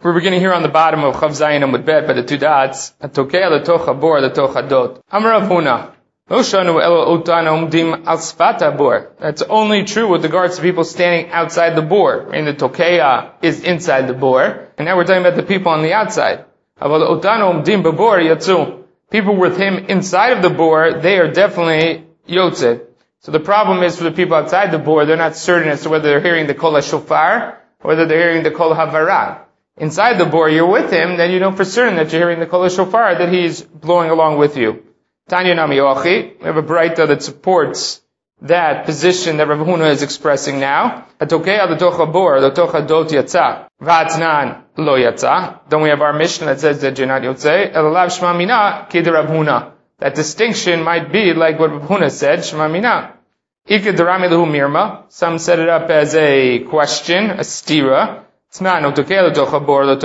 We're beginning here on the bottom of Chav Zayin Amud Bet by the two dots. Atokea l'toch habor l'toch hadot. Amar Rav Huna. Lo shanu elo otanu umdim al sfat habor. That's only true with regards to people standing outside the bor. I mean, the Tokea is inside the bor, and now we're talking about the people on the outside. Aval otanu umdim babor yatzu. People with him inside of the bor, they are definitely yotze. So the problem is for the people outside the bor, they're not certain as to whether they're hearing the kol hashofar or whether they're hearing the kol havara. Inside the bor, you're with him, then you know for certain that you're hearing the kol shofar, that he's blowing along with you. Tanya Nami Yochi, we have a braita that supports that position that Rav Huna is expressing now. Atokea l'toch habor, l'toch hadot yatsa, v'atznan lo yatsa. Then we have our Mishnah that says that you're not yotze, elalav shma mina kid Rav Huna. That distinction might be like what Rav Huna said, shma mina. Ika derami lehu mirma. Some set it up as a question, a stira. So here they have a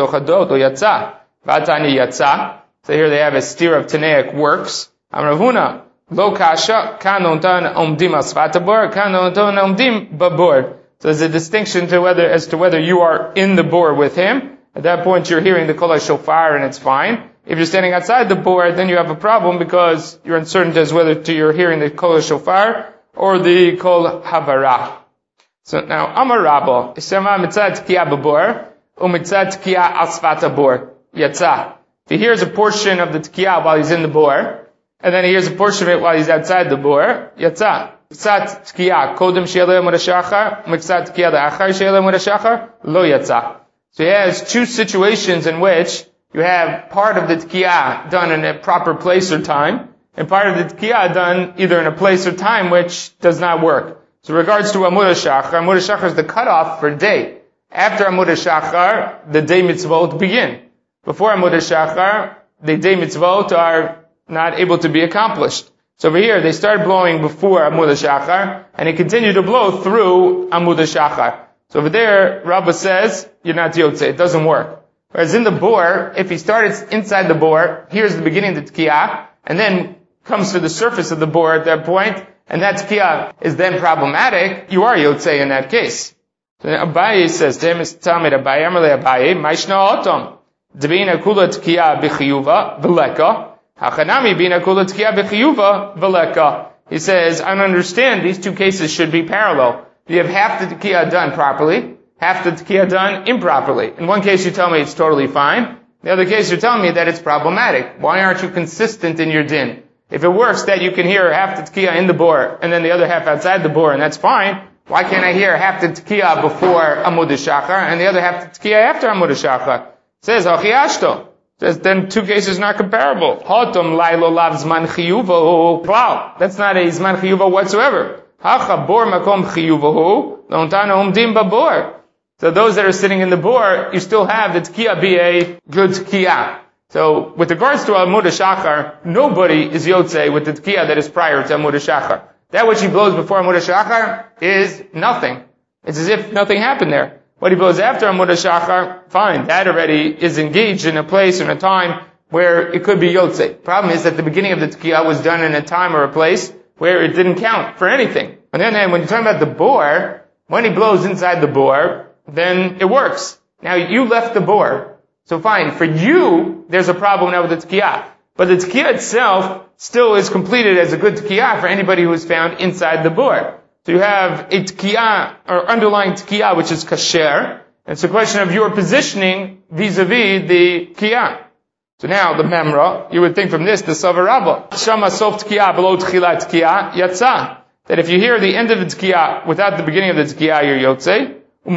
steer of Tanaic works. Amravuna, lo kasha, kanontan omdim asvatabor, kanontan omdim babor. So there's a distinction as to whether you are in the bor with him. At that point you're hearing the kol shofar and it's fine. If you're standing outside the bor, then you have a problem because you're uncertain as whether you're hearing the kol shofar or the kol havara. So now, Amar Rabba, Ishama mitzad tkiya babor, umitzad tkiya asfat abor, yatsa. He hears a portion of the tkiya while he's in the bor, and then he hears a portion of it while he's outside the bor, yatsa. Mitzad tkiya, kodem she'eleh mudashachar, mitzad tkiya da'achar she'eleh mudashachar, lo yatsa. So he has two situations in which you have part of the tkiya done in a proper place or time, and part of the tkiya done either in a place or time which does not work. So in regards to Amud HaShachar is the cutoff for day. After Amud HaShachar, the day mitzvot begin. Before Amud HaShachar, the day mitzvot are not able to be accomplished. So over here, they started blowing before Amud HaShachar, and they continue to blow through Amud HaShachar. So over there, Rabbah says, you're not yotze, it doesn't work. Whereas in the bor, if he started inside the bor, here's the beginning of the tkiyah, and then comes to the surface of the bor at that point, and that tkiya is then problematic, you are yotze in that case. So Abaye says to him, Tamid Abaye, Amarle Abaye, Maishna Otom, Debina Kula tkiya b'chiyuva v'leka, Hachanami bina kula tkiya b'chiyuva v'leka. He says, I don't understand, these two cases should be parallel. You have half the tkiya done properly, half the tkiya done improperly. In one case you tell me it's totally fine, in the other case you're telling me that it's problematic. Why aren't you consistent in your din? If it works that you can hear half the tkiya in the bor and then the other half outside the bor, and that's fine, why can't I hear half the tkiya before Amud HaShachar and the other half the tkiya after Amud HaShachar? It says, Hachiashto. Says, then two cases not comparable. Hotom lailo lav zman chiyuvahu. Wow, that's not a zman chiyuva whatsoever. Hacha bor makom chiyuvahu, lontana umdim babor. So those that are sitting in the bor, you still have the tkiya be a good tkiya. So, with regards to Amud HaShachar, nobody is yotze with the tkiya that is prior to Amud HaShachar. That which he blows before Amud HaShachar is nothing. It's as if nothing happened there. What he blows after Amud HaShachar, fine, that already is engaged in a place and a time where it could be yotze. Problem is that the beginning of the tkiya was done in a time or a place where it didn't count for anything. And then when you're talking about the bor, when he blows inside the bor, then it works. Now, you left the bor. So fine, for you, there's a problem now with the tkiya. But the tkiya itself still is completed as a good tkiya for anybody who is found inside the bor. So you have a tkiya, or underlying tkiya, which is kasher. It's a question of your positioning vis-a-vis the tkiya. So now, the memra, you would think from this, the Savar Rabbah. Shama sof tkiya below tchilat tkiya, yatsa. That if you hear the end of the tkiya without the beginning of the tkiya, you're yotze.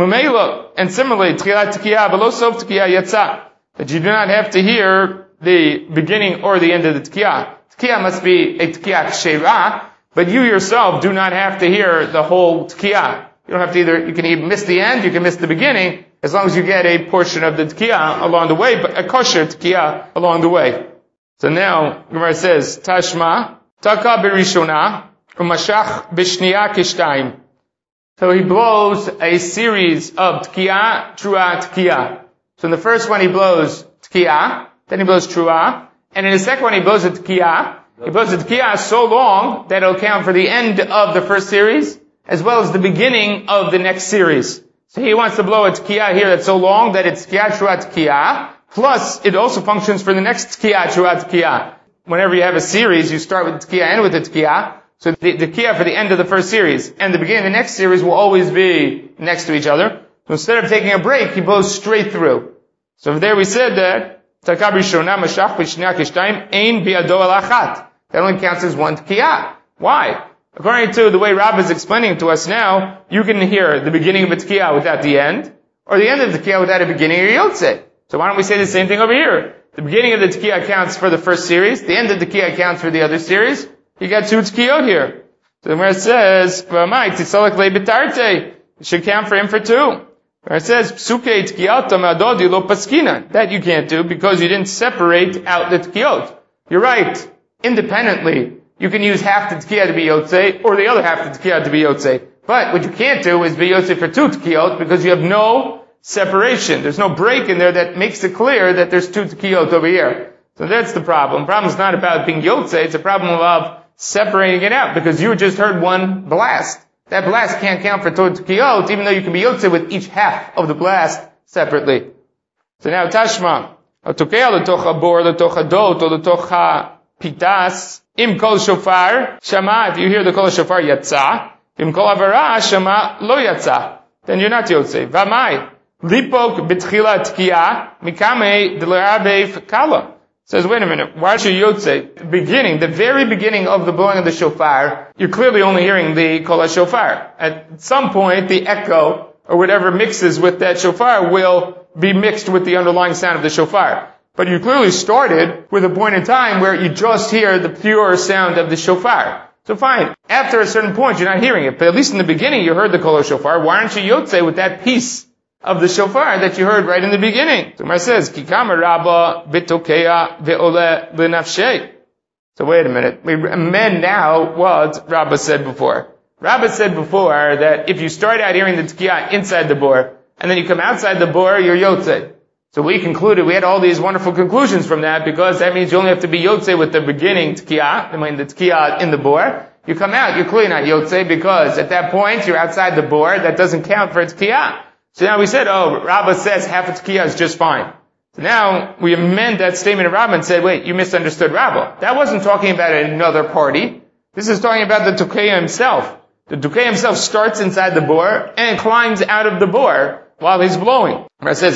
And similarly, tchilat tkiya below sof tkiya yatsa, that you do not have to hear the beginning or the end of the tkiya. Tkiya must be a tkiya kshera, but you yourself do not have to hear the whole tkiya. You don't have to you can even miss the end, you can miss the beginning, as long as you get a portion of the tkiya along the way, but a kosher tkiya along the way. So now, Gemara says, Tashma, taka berishona, umashach b'shniya kishtayim. So he blows a series of tkiya, trua, tkiya. So in the first one he blows tkiya, then he blows trua, and in the second one he blows a tkiya. He blows a tkiya so long that it'll count for the end of the first series, as well as the beginning of the next series. So he wants to blow a Tkiyah here that's so long that it's Tkiyah Shuat Tkiyah, plus it also functions for the next Tkiyah Shuat Tkiyah. Whenever you have a series, you start with the Tkiyah and with the Tkiyah. So the Tkiyah for the end of the first series and the beginning of the next series will always be next to each other. So instead of taking a break, he blows straight through. So there we said that that only counts as one Tkiyah. Why? According to the way Rabbah is explaining to us now, you can hear the beginning of a Tkiyah without the end, or the end of the Tkiyah without a beginning or Yotzei. So why don't we say the same thing over here? The beginning of the Tkiyah counts for the first series, the end of the Tkiyah counts for the other series. You got two Tkiyot here. So where it says, it should count for him for two. Where it says, that you can't do because you didn't separate out the Tkiyot. You're right. Independently, you can use half the Tkiyah to be Yotzei, or the other half of the Tkiyah to be Yotzei. But what you can't do is be Yotzei for two Tkiyot because you have no separation. There's no break in there that makes it clear that there's two Tkiyot over here. So that's the problem. The problem is not about being Yotzei, it's a problem of separating it out because you just heard one blast. That blast can't count for two Tkiyot, even though you can be Yotzei with each half of the blast separately. So now, Tashma. Otokea l'tocha bor, l'tocha dot, or l'tocha pitas. Im kol shofar, shama, if you hear the kol shofar, yatsa. Im kol avara, shama, lo yatsa. Then you're not Yotzei. Vamai. Lipok betchila tkiyah, mikame d'lerabev kala. Says, wait a minute, why should Yotzei? The beginning, the very beginning of the blowing of the shofar, you're clearly only hearing the kol shofar. At some point, the echo, or whatever mixes with that shofar, will be mixed with the underlying sound of the shofar. But you clearly started with a point in time where you just hear the pure sound of the shofar. So fine, after a certain point, you're not hearing it, but at least in the beginning, you heard the kol shofar. Why aren't you Yotzei with that piece of the shofar that you heard right in the beginning? So Mar says, Kikama Rabba bitokeya ve'ole l'nafshei. So wait a minute. We amend now what Rabba said before. Rabba said before that if you start out hearing the tkiyah inside the bor, and then you come outside the bor, you're Yotzei. So we concluded, we had all these wonderful conclusions from that, because that means you only have to be Yotzei with the beginning tkiyah, I mean the tkiyah in the bor. You come out, you're clearly not Yotzei, because at that point, you're outside the bor, that doesn't count for tkiyah. So now we said, Rabbah says half a tkiyah is just fine. So now we amend that statement of Rabbah and said, wait, you misunderstood Rabbah. That wasn't talking about another party. This is talking about the Tukeya himself. The Tukeya himself starts inside the bor and climbs out of the bor while he's blowing. It says,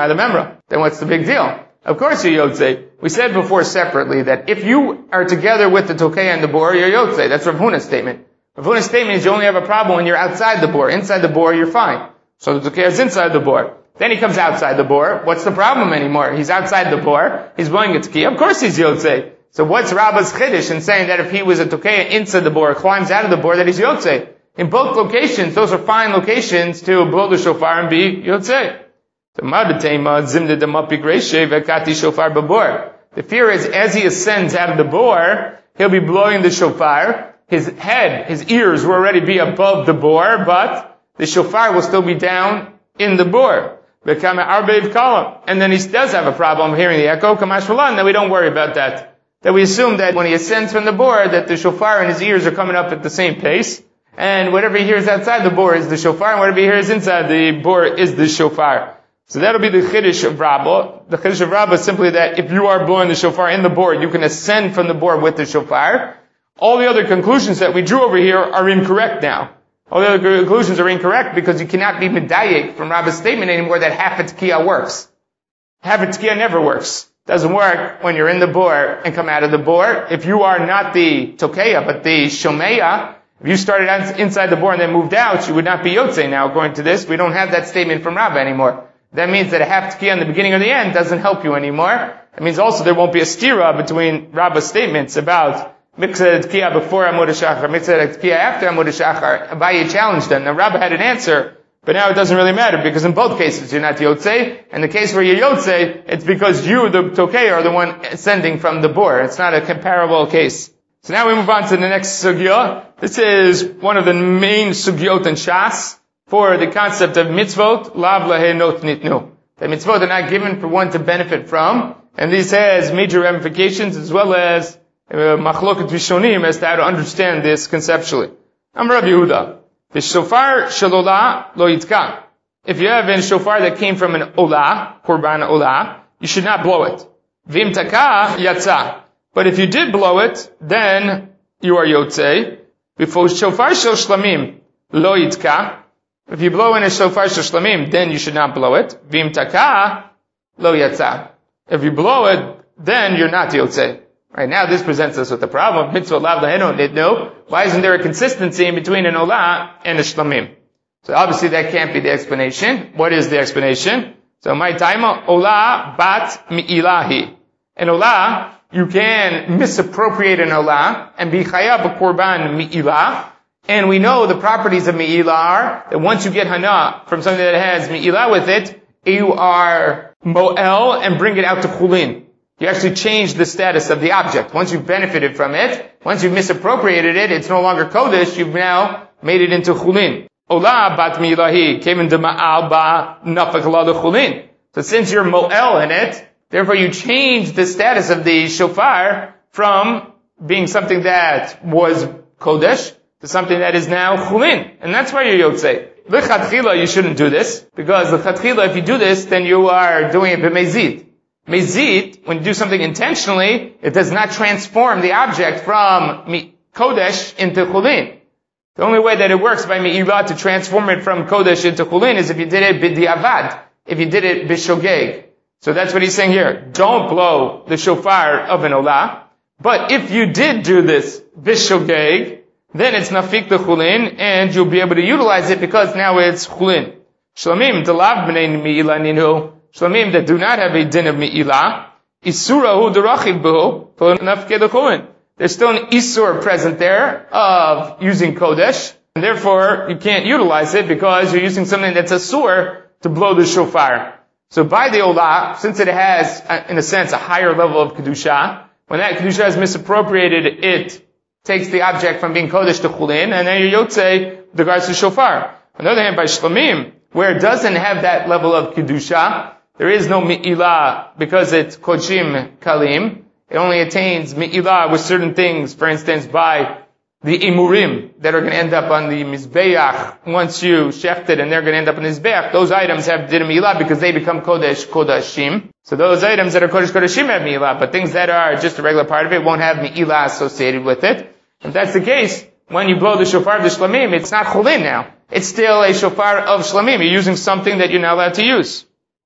then what's the big deal? Of course you're Yotzei. We said before separately that if you are together with the Tukeya and the bor, you're Yotzei. That's Rav Huna's statement. Rav Huna's statement is you only have a problem when you're outside the bor. Inside the bor, you're fine. So the Tukeya is inside the bor. Then he comes outside the bor. What's the problem anymore? He's outside the bor. He's blowing a Tukeya. Of course he's Yotzei. So what's Rabbah's chiddush in saying that if he was a Tukeya inside the bor, climbs out of the bor, that he's Yotzei? In both locations, those are fine locations to blow the shofar and be Yotzei. The fear is as he ascends out of the bor, he'll be blowing the shofar. His head, his ears will already be above the bor, but the shofar will still be down in the bor. And then he does have a problem hearing the echo, and then we don't worry about that. That we assume that when he ascends from the bor, that the shofar and his ears are coming up at the same pace, and whatever he hears outside the bor is the shofar, and whatever he hears inside the bor is the shofar. So that'll be the chiddush of Rabbah. The chiddush of Rabbah is simply that if you are blowing the shofar in the bor, you can ascend from the bor with the shofar. All the other conclusions that we drew over here are incorrect now. All the other conclusions are incorrect because you cannot be medayek from Rabbah's statement anymore that half a tkiyah works. Half a tkiyah never works. Doesn't work when you're in the bor and come out of the bor. If you are not the tokeya, but the shomeya, if you started out inside the bor and then moved out, you would not be Yotzei now, according to this. We don't have that statement from Rabbah anymore. That means that a half tkiyah in the beginning or the end doesn't help you anymore. It means also there won't be a stira between Rabbah's statements about Mikzeh tkiyah before Amud HaShachar, Mikzeh tkiyah after Amud HaShachar. Abaye challenged them. Now Rabbah had an answer, but now it doesn't really matter because in both cases you're not Yotzei. And the case where you're Yotzei, it's because you, the Tokei, are the one ascending from the bor. It's not a comparable case. So now we move on to the next sugya. This is one of the main sugyot in Shas for the concept of mitzvot, lav lahenot nitnu. The mitzvot are not given for one to benefit from, and this has major ramifications as well as machloket rishonim as to how to understand this conceptually. I'm Rabbi Yehuda. The shofar shalola lo yitka. if you have a shofar that came from an olah, korban olah, you should not blow it. Vim taka yatsa. But if you did blow it, then you are yotzei. Before shofar shel shlamim lo yitka. If you blow in a shofar shel shlamim, then you should not blow it. Vim taka lo yatsa. If you blow it, then you're not yotzei. Right now, this presents us with a problem. Mitzvah lav lahenu nitnu. Why isn't there a consistency in between an olah and a shlamim? So obviously that can't be the explanation. What is the explanation? So my taima olah bat mi'ilahi. An olah, you can misappropriate an olah and be chayav a korban mi'ilah. And we know the properties of mi'ilah are that once you get hana from something that has mi'ilah with it, you are mo'el and bring it out to chulin. You actually change the status of the object. Once you've benefited from it, once you've misappropriated it, it's no longer kodesh, you've now made it into chulin. Olah bat mi'ilahi came into ma'al ba nafak la de chulin. So since you're mo'el in it, therefore you change the status of the shofar from being something that was kodesh to something that is now chulin. And that's why you're yotzei. L'chatchila, you shouldn't do this, because l'chatchila, if you do this, then you are doing it b'mezid. Mezid, when you do something intentionally, it does not transform the object from kodesh into chulin. The only way that it works by mi'ilah to transform it from kodesh into chulin is if you did it b'diavad, if you did it b'shogeg. So that's what he's saying here. Don't blow the shofar of an olah, but if you did do this b'shogeg, then it's nafik the chulin, and you'll be able to utilize it because now it's chulin. Shlamim delav b'nei mi'ilah ninu. Shlamim that do not have a din of mi'ilah, isurahu derachid b'hu, nafke the chulin. There's still an isur present there of using kodesh, and therefore you can't utilize it because you're using something that's asur to blow the shofar. So by the olah, since it has, in a sense, a higher level of kedusha, when that kedusha is misappropriated, it takes the object from being kodesh to chulin, and then you're yotzei with regards to shofar. On the other hand, by shlamim, where it doesn't have that level of kedusha, there is no mi'ilah because it's kodshim kalim. It only attains mi'ilah with certain things, for instance, by the imurim that are going to end up on the mizbeach. Once you shecht it and they're going to end up on the mizbeach, those items have din mi'ilah because they become kodesh kodashim. So those items that are kodesh kodashim have mi'ilah, but things that are just a regular part of it won't have mi'ilah associated with it. If that's the case, when you blow the shofar of the shlamim, it's not chulin now. It's still a shofar of shlamim. You're using something that you're not allowed to use.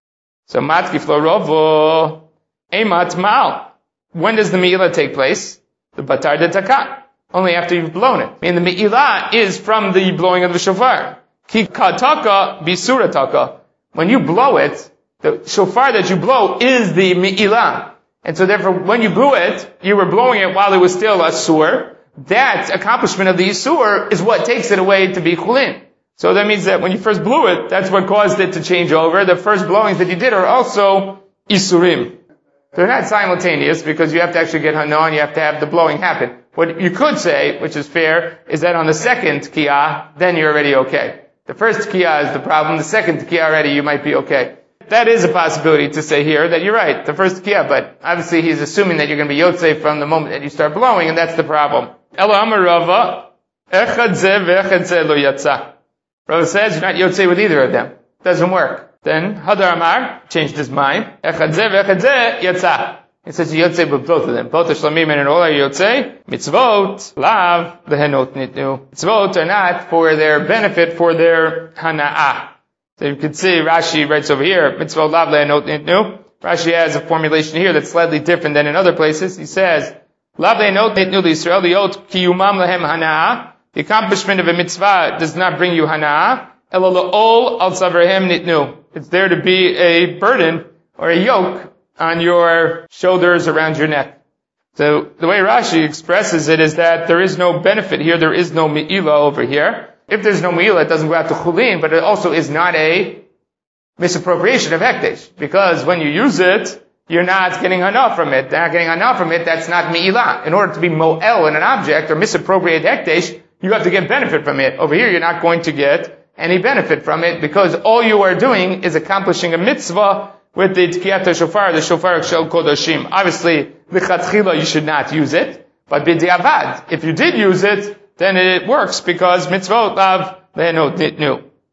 So matkif lo rovo, emat mal. When does the mi'ilah take place? The batar de taka. Only after you've blown it. I mean, the mi'ilah is from the blowing of the shofar. Ki kataka bisurataka. When you blow it, the shofar that you blow is the mi'ilah. And so therefore, when you blew it, you were blowing it while it was still asur. That accomplishment of the isur is what takes it away to be chulin. So that means that when you first blew it, that's what caused it to change over. The first blowings that you did are also isurim. They're not simultaneous because you have to actually get hana and you have to have the blowing happen. What you could say, which is fair, is that on the second kiyah, then you're already okay. The first kiyah is the problem. The second kiyah already, you might be okay. That is a possibility to say here that you're right, the first kiyah, but obviously he's assuming that you're going to be yotzei from the moment that you start blowing, and that's the problem. Elo amar Rava, echad zeh ve'echad zeh lo yatsa. Rava says you're not yotzei with either of them. Doesn't work. Then Hadar Amar changed his mind. Echad zeh ve'echad zeh yatsa. He says you're yotzei with both of them. Both the shlamim and all are yotzei. Mitzvot lav lehenot nitnu. Mitzvot are not for their benefit, for their hana'ah. So you can see Rashi writes over here, mitzvot lav lehenot nitnu. Rashi has a formulation here that's slightly different than in other places. He says, lav lehenot nitnu l'Yisrael liot kiyumam lehem hana'ah. The accomplishment of a mitzvah does not bring you hana'ah. Elo l'ol al tzavrehem nitnu. It's there to be a burden or a yoke on your shoulders, around your neck. So the way Rashi expresses it is that there is no benefit here, there is no mi'ilah over here. If there's no mi'ilah, it doesn't go out to chulin, but it also is not a misappropriation of hekdesh. Because when you use it, you're not getting hana from it. They're not getting hana from it, that's not mi'ilah. In order to be mo'el in an object or misappropriate hekdesh, you have to get benefit from it. Over here, you're not going to get any benefit from it because all you are doing is accomplishing a mitzvah with the tkiyat shofar, the shofar shel kodashim. Obviously, l'chatchila, you should not use it, but b'diavad, if you did use it, then it works because mitzvot lav lehenot nitnu.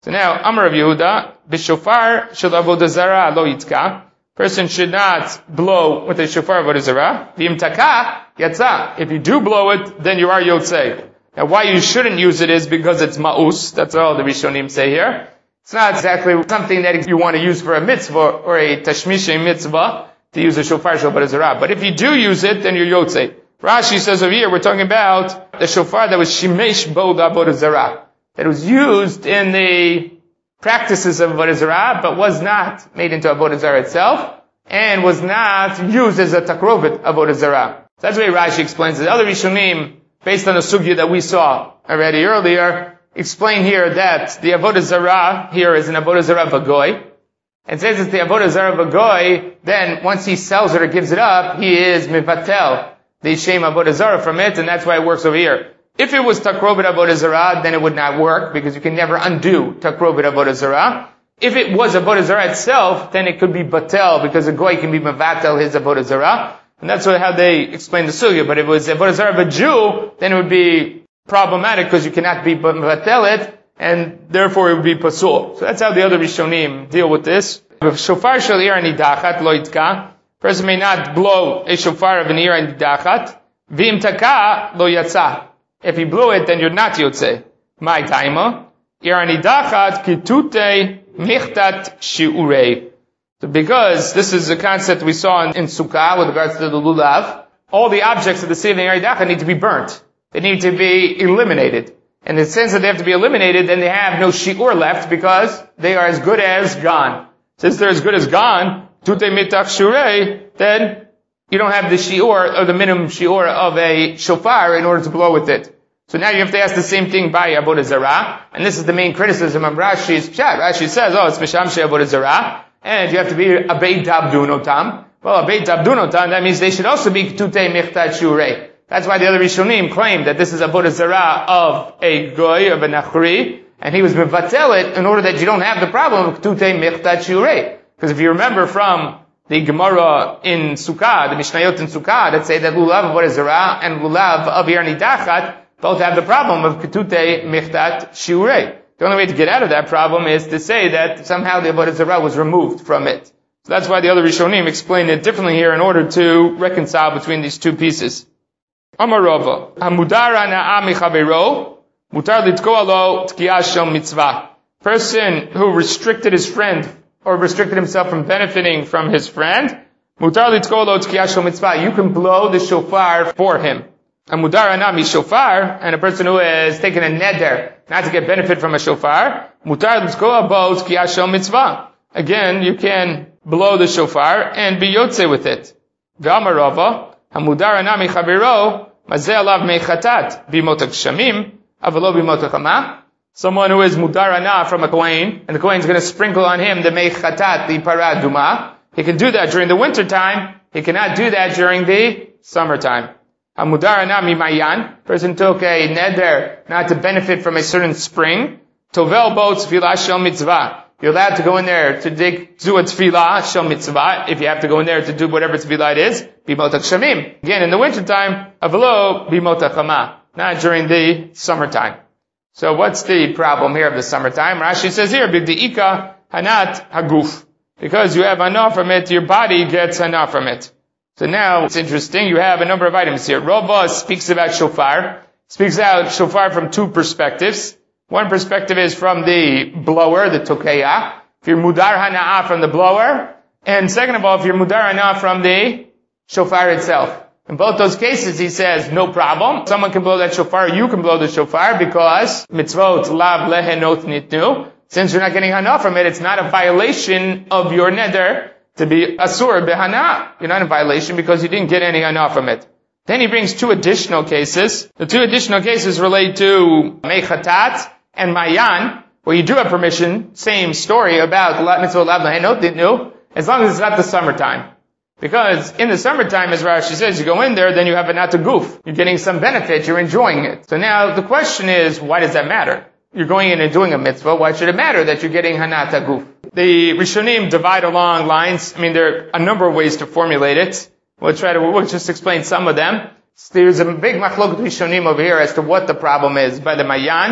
So now, Amar of Yehuda, b'shofar shel avodah zara lo yitka. Person should not blow with a shofar of avodah zara. V'im taka yatsa. If you do blow it, then you are yotzei. Now, why you shouldn't use it is because it's ma'us. That's all the Rishonim say here. It's not exactly something that you want to use for a mitzvah or a tashmishay mitzvah to use a shofar shel avodah zara. But if you do use it, then you're yotzei. Rashi says over here, we're talking about the shofar that was shimesh bo avodah zara. That was used in the practices of avodah zara, but was not made into avodah zara itself, and was not used as a takrovet avodah zara. So that's the way Rashi explains it. Other Rishonim, based on the sugya that we saw already earlier, explain here that the avodah zara here is an avodah zara v'goy, and says it's the avodah zara v'goy, then once he sells it or gives it up, he is mivatel the shem avodah zara from it, and that's why it works over here. If it was takrovet avodah zara, then it would not work, because you can never undo takrovet avodah zara. If it was avodah zara itself, then it could be batel, because a goy can be mevatel his avodah zara. And that's how they explain the sugya. But if it was avodah zara of a Jew, then it would be problematic, because you cannot be mevatel it, and therefore it would be pasul. So that's how the other Rishonim deal with this. Shofar shel ir nidachat lo yitka. Person may not blow a shofar of an ir nidachat. V'im taka lo yatsa. If you blew it, then you're not yotzei. My taima. Ir nidachat kitute michtat shiurei. So because this is a concept we saw in Sukkah with regards to the lulav, all the objects of the seed of the ir nidachat need to be burnt. They need to be eliminated. And in the sense that they have to be eliminated, then they have no shiur left because they are as good as gone. Since they're as good as gone, tute mitach shurei, then you don't have the shiur, or the minimum shiur of a shofar in order to blow with it. So now you have to ask the same thing by avodah zara, and this is the main criticism of Rashi's pshat. Rashi says, it's mishamshe avodah zara, and you have to be a beit dabdunotam. Well, a beit dabdunotam, that means they should also be ketutei michtat shurei. That's why the other Rishonim claim that this is avodah zara of a goy, of a nachri, and he was mevatel it in order that you don't have the problem of ketutei michtat shurei. Because if you remember from the Gemara in Sukkah, the Mishnayot in Sukkah, that say that lulav avodah zara and lulav of ir nidachat both have the problem of ketutei michtat shurei. The only way to get out of that problem is to say that somehow the avodah zara was removed from it. So that's why the other Rishonim explained it differently here in order to reconcile between these two pieces. Amar Rava, hamudara na'a michavero, mutar litkoa lo tkiyah shel mitzvah. Person who restricted his friend, or restricted himself from benefiting from his friend, mutar litkoa lo tkiyah shel mitzvah. You can blow the shofar for him. A mudara na mi shofar, and a person who has taken a neder not to get benefit from a shofar, mutar litkoa bo tkiyah shel mitzvah. Again, you can blow the shofar and be yotze with it. V'amar Rava, hamudara na mi chavero, mazeh alav mechatat b'motak shamim, avalo b'motak hama. Someone who is mudara na from a kohen, and the kohen is going to sprinkle on him the mechatat, the parah duma. He can do that during the winter time. He cannot do that during the summertime. Hamudara na mi mayan. Person took a neder not to benefit from a certain spring. Tovel bo tefillah shel mitzvah. You're allowed to go in there to do a tefillah shel mitzvah, if you have to go in there to do whatever tefillah it is, b'motak shamim. Again, in the wintertime, avalo b'motak hama, not during the summertime. So what's the problem here of the summertime? Rashi says here, b'di'ika hanat haguf. Because you have hana from it, your body gets hana from it. So now, it's interesting, you have a number of items here. Rava speaks about shofar, speaks out shofar from two perspectives. One perspective is from the blower, the tokeya. If you're mudar hana'ah from the blower. And second of all, if you're mudar hana'ah from the shofar itself. In both those cases, he says, no problem. Someone can blow that shofar, you can blow the shofar, because mitzvot lav lehenot nitnu. Since you're not getting hana'ah from it, it's not a violation of your neder to be asur behana'ah. You're not in violation because you didn't get any hana'ah from it. Then he brings two additional cases. The two additional cases relate to mechatat and mayan, where you do have permission. Same story about mitzvah lav lehenot nitnu, as long as it's not the summertime. Because in the summertime, as Rashi says, you go in there, then you have a nata goof. You're getting some benefit, you're enjoying it. So now the question is, why does that matter? You're going in and doing a mitzvah, why should it matter that you're getting hanata goof? The Rishonim divide along lines. I mean, there are a number of ways to formulate it. We'll just explain some of them. There's a big machlokut Rishonim over here as to what the problem is by the Mayan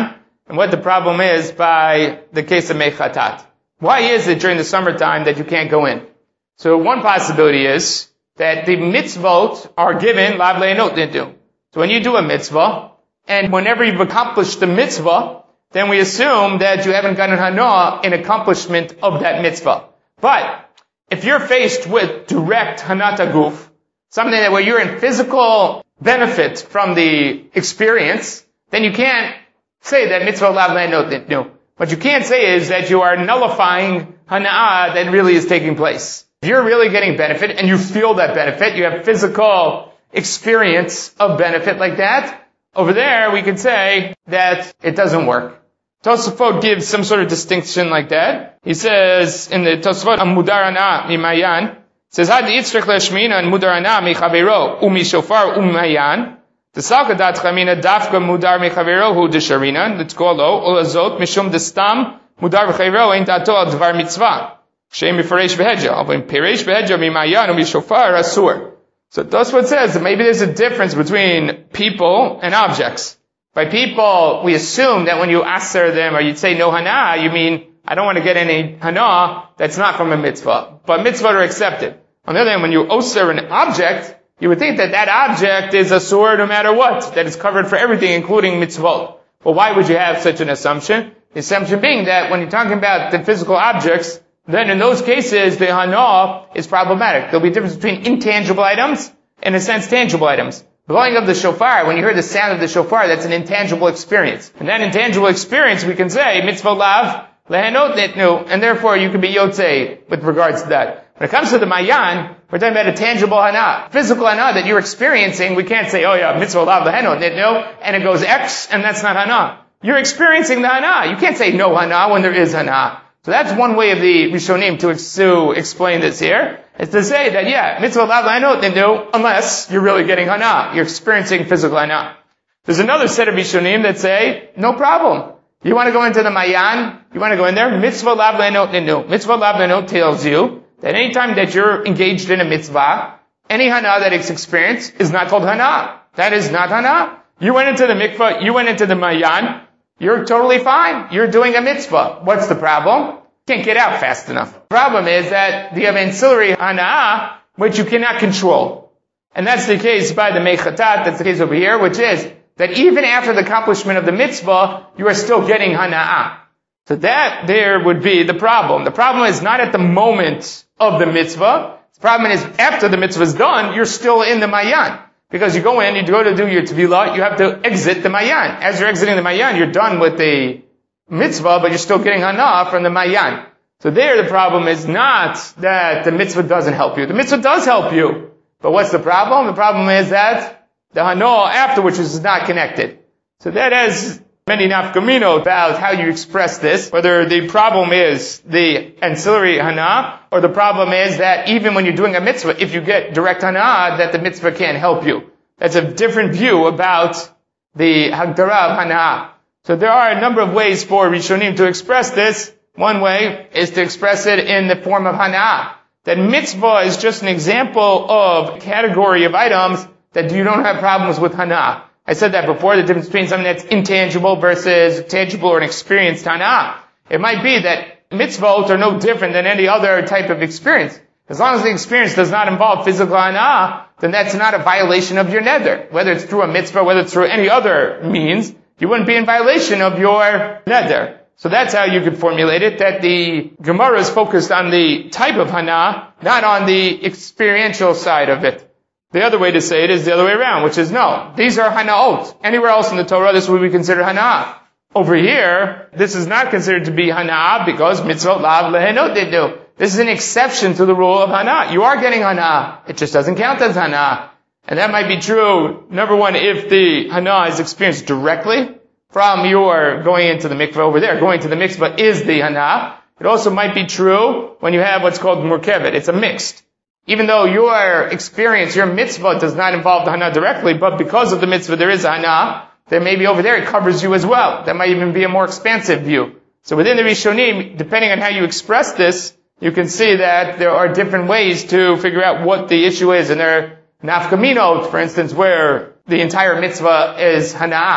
and what the problem is by the case of Mechatat. Why is it during the summertime that you can't go in? So one possibility is that the mitzvot are given lav le'enot nidu. So when you do a mitzvah, and whenever you've accomplished the mitzvah, then we assume that you haven't gotten hana in accomplishment of that mitzvah. But if you're faced with direct hanat haguf, something that where you're in physical benefit from the experience, then you can't say that mitzvah lav le'enot nidu. What you can't say is that you are nullifying hana'ah that really is taking place. If you're really getting benefit and you feel that benefit, you have physical experience of benefit like that, over there we could say that it doesn't work. Tosafot gives some sort of distinction like that. He says in the Tosafot, Mudar ana mimayan, says, Had yitzrich leshmina and mudar ana michavero umishofar umayan, T'salkadat chamina dafka mudar michavero hu desharina, L'tkolo, olazot, mishum destam, mudar v'chavero, ein dato al dvar mitzvah. Shem mifaresh v'hedja, avim peresh v'hedja mimayan umishofar asur. So that's what it says that maybe there's a difference between people and objects. By people, we assume that when you aser them or you'd say no hana, you mean, I don't want to get any hana that's not from a mitzvah. But mitzvah are accepted. On the other hand, when you oser an object, you would think that that object is asur no matter what, that it's covered for everything, including mitzvot. Well, why would you have such an assumption? The assumption being that when you're talking about the physical objects, then in those cases, the hana is problematic. There'll be a difference between intangible items and, in a sense, tangible items. Blowing of the shofar, when you hear the sound of the shofar, that's an intangible experience. And that intangible experience, we can say, mitzvah lav, lehenot nitnu, and therefore you can be yotzei with regards to that. When it comes to the mayan, we're talking about a tangible hana. Physical hana that you're experiencing, we can't say, oh yeah, mitzvah lav, lehenot nitnu, and it goes X, and that's not hana. You're experiencing the hana. You can't say no hana when there is hana. So that's one way of the Rishonim to explain this here, is to say that, yeah, mitzvah lav lehenot nitnu, unless you're really getting hana. You're experiencing physical hana. There's another set of Rishonim that say, no problem. You want to go into the mayan, you want to go in there, mitzvah lav lehenot nitnu. Mitzvah lav lehenot tells you that any time that you're engaged in a mitzvah, any hana that is experienced is not called hana. That is not hana. You went into the mikvah, you went into the mayan, you're totally fine. You're doing a mitzvah. What's the problem? Can't get out fast enough. The problem is that you have ancillary hana'ah, which you cannot control. And that's the case by the mechatat, that's the case over here, which is that even after the accomplishment of the mitzvah, you are still getting hana'ah. So that there would be the problem. The problem is not at the moment of the mitzvah. The problem is after the mitzvah is done, you're still in the mayan. Because you go in, you go to do your tevilah, you have to exit the mayan. As you're exiting the mayan, you're done with the mitzvah, but you're still getting hana from the mayan. So there the problem is not that the mitzvah doesn't help you. The mitzvah does help you. But what's the problem? The problem is that the hana afterwards is not connected. So that has many nafkamino about how you express this, whether the problem is the ancillary hana, or the problem is that even when you're doing a mitzvah, if you get direct hana, that the mitzvah can't help you. That's a different view about the hagdara of hana. So there are a number of ways for Rishonim to express this. One way is to express it in the form of hana. That mitzvah is just an example of a category of items that you don't have problems with hana. I said that before, the difference between something that's intangible versus tangible or an experienced hana. It might be that mitzvot are no different than any other type of experience. As long as the experience does not involve physical hana, then that's not a violation of your neder. Whether it's through a mitzvah, whether it's through any other means, you wouldn't be in violation of your neder. So that's how you could formulate it, that the Gemara is focused on the type of hana, not on the experiential side of it. The other way to say it is the other way around, which is no, these are hanaot. Anywhere else in the Torah, this would be considered hana. Over here, this is not considered to be hana because mitzvot lav lehenot nidu. This is an exception to the rule of hana. You are getting hana. It just doesn't count as hana. And that might be true, number one, if the hana is experienced directly from your going into the mikveh over there. Going to the mikveh is the hana. It also might be true when you have what's called murkevet. It's a mixed. Even though your experience, your mitzvah does not involve the hana directly, but because of the mitzvah there is a hana, then maybe over there it covers you as well. That might even be a more expansive view. So within the Rishonim, depending on how you express this, you can see that there are different ways to figure out what the issue is. And there are nafkaminot, for instance, where the entire mitzvah is hana.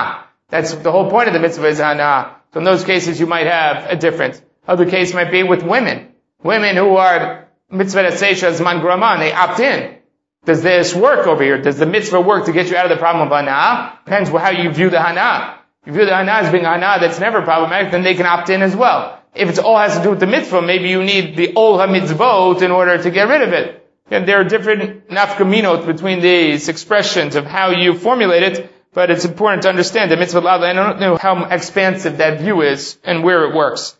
That's the whole point of the mitzvah is hana. So in those cases you might have a difference. Other case might be with women. Women who are mitzvah seisha zman graman, they opt in. Does this work over here? Does the mitzvah work to get you out of the problem of hana? Depends how you view the hana. If you view the hana as being hana that's never problematic, then they can opt in as well. If it all has to do with the mitzvah, maybe you need the ol ha-mitzvot in order to get rid of it. And there are different nafkaminot between these expressions of how you formulate it, but it's important to understand that mitzvah l'avla, I don't know how expansive that view is and where it works.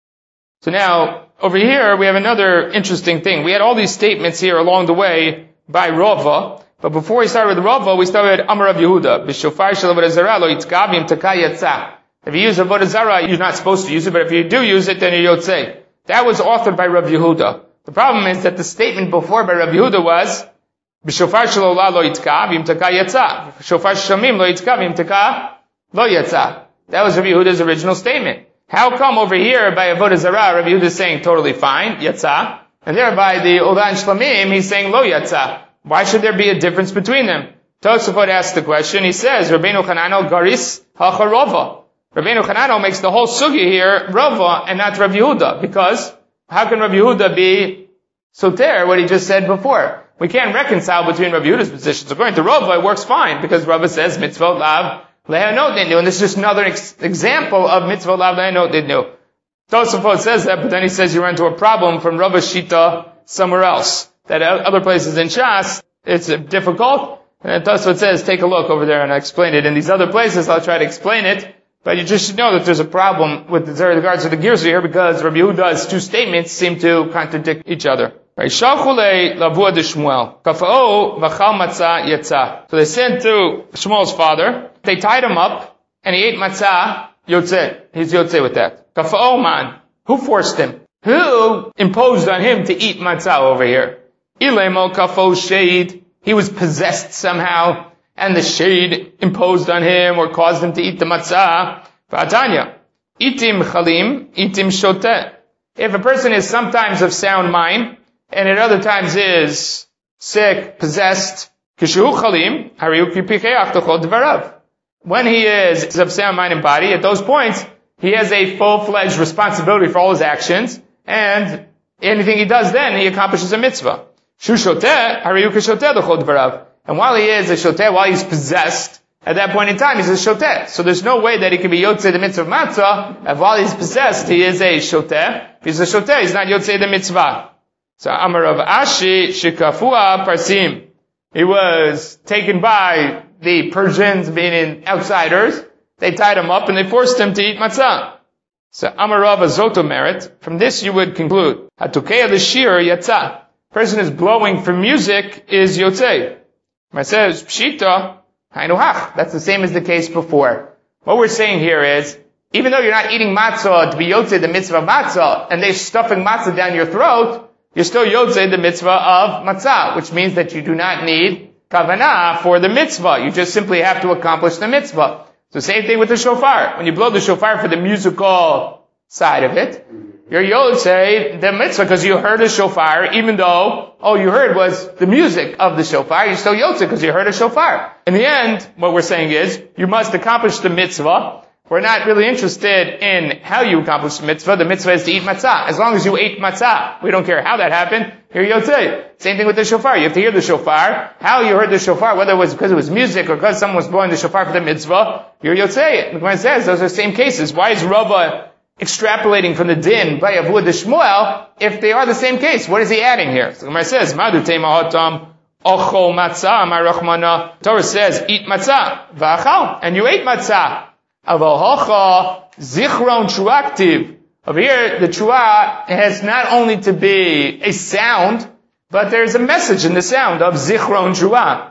So now, over here, we have another interesting thing. We had all these statements here along the way by Rava, but before we started with Rava, we started with Amar Rav Yehuda. B'shofar shel avodah zarah lo yitzkav im taka yatsa. If you use avodah zarah, you're not supposed to use it, but if you do use it, then you're yotzei. That was authored by Rav Yehuda. The problem is that the statement before by Rav Yehuda was, B'shofar shel olah lo yitzkav im taka yatsa. B'shofar shamim lo yitzkav im taka lo yatsa. That was Rav Yehuda's original statement. How come over here by avodah zarah, Rav Yehuda is saying totally fine, yatsa, and there by the olah and shlamim, he's saying lo yatsa. Why should there be a difference between them? Tosafot asks the question, he says, Rabbeinu Chananel garis hacharova. Rabbeinu Chananel makes the whole sugi here Rava and not Rav Yehuda, because how can Rav Yehuda be soter what he just said before? We can't reconcile between Rav Yehuda's positions. According to Rava, it works fine, because Rava says mitzvot lav lehanot didnu, and this is just another example of mitzvot lav lehanot didnu. Tosafot says that, but then he says you run into a problem from Rava Shita somewhere else. That other places in Shas, it's difficult. And Tosafot says, take a look over there and I explain it. In these other places, I'll try to explain it. But you just should know that there's a problem with regards to the Girsa here, because Rabbi Yehuda's two statements seem to contradict each other. Right? Shalchulei lavua de Shmuel. Kafa'o v'chal matzah yetza. So they sent to Shmuel's father. They tied him up, and he ate matzah yotzeh. He's yotzeh with that. Kafa'o man. Who forced him? Who imposed on him to eat matzah over here? Ilemo kafo shade. He was possessed somehow, and the shade imposed on him or caused him to eat the matzah. V'atanya. Itim chalim, itim shoteh. If a person is sometimes of sound mind, and at other times is sick, possessed, kishu chalim, hariu kipicheach tochol dvarav. When he is of sound mind and body, at those points, he has a full-fledged responsibility for all his actions, and anything he does then, he accomplishes a mitzvah. Shu shoteh, hariu kishoteh tochol dvarav. And while he is a shoteh, while he's possessed, at that point in time, he's a shoteh. So there's no way that he can be yotzei the mitzvah of matzah, and while he's possessed, he is a shoteh. If he's a shoteh, he's not yotzei the mitzvah. So Amar Rav Ashi, shikafua parsim. He was taken by the Persians, meaning outsiders. They tied him up and they forced him to eat matzah. So Amar Rav Azoto merit. From this you would conclude, Hatukei l'shir yatsa. Person is blowing for music is yotzei. It says, Pshita, Hainuhach. That's the same as the case before. What we're saying here is, even though you're not eating matzah to be yotzei the mitzvah of matzah, and they're stuffing matzah down your throat, you're still yotzei the mitzvah of matzah, which means that you do not need kavanah for the mitzvah. You just simply have to accomplish the mitzvah. So same thing with the shofar. When you blow the shofar for the musical side of it, you're yotzei the mitzvah because you heard a shofar, even though all you heard was the music of the shofar, you're still yotzei because you heard a shofar. In the end, what we're saying is, you must accomplish the mitzvah. We're not really interested in how you accomplish the mitzvah. The mitzvah is to eat matzah. As long as you ate matzah, we don't care how that happened, you're yotzei. Same thing with the shofar. You have to hear the shofar. How you heard the shofar, whether it was because it was music or because someone was blowing the shofar for the mitzvah, you're yotzei. The Gemara says those are the same cases. Why is Rava extrapolating from the din by Avua de Shmuel if they are the same case? What is he adding here? So the Gemara says, Madu tema hatam ochol matzah marachmana. Torah says, eat matzah v'achal, and you ate matzah. Aval hocha zichron truaktiv. Over here, the trua has not only to be a sound, but there's a message in the sound of zichron trua.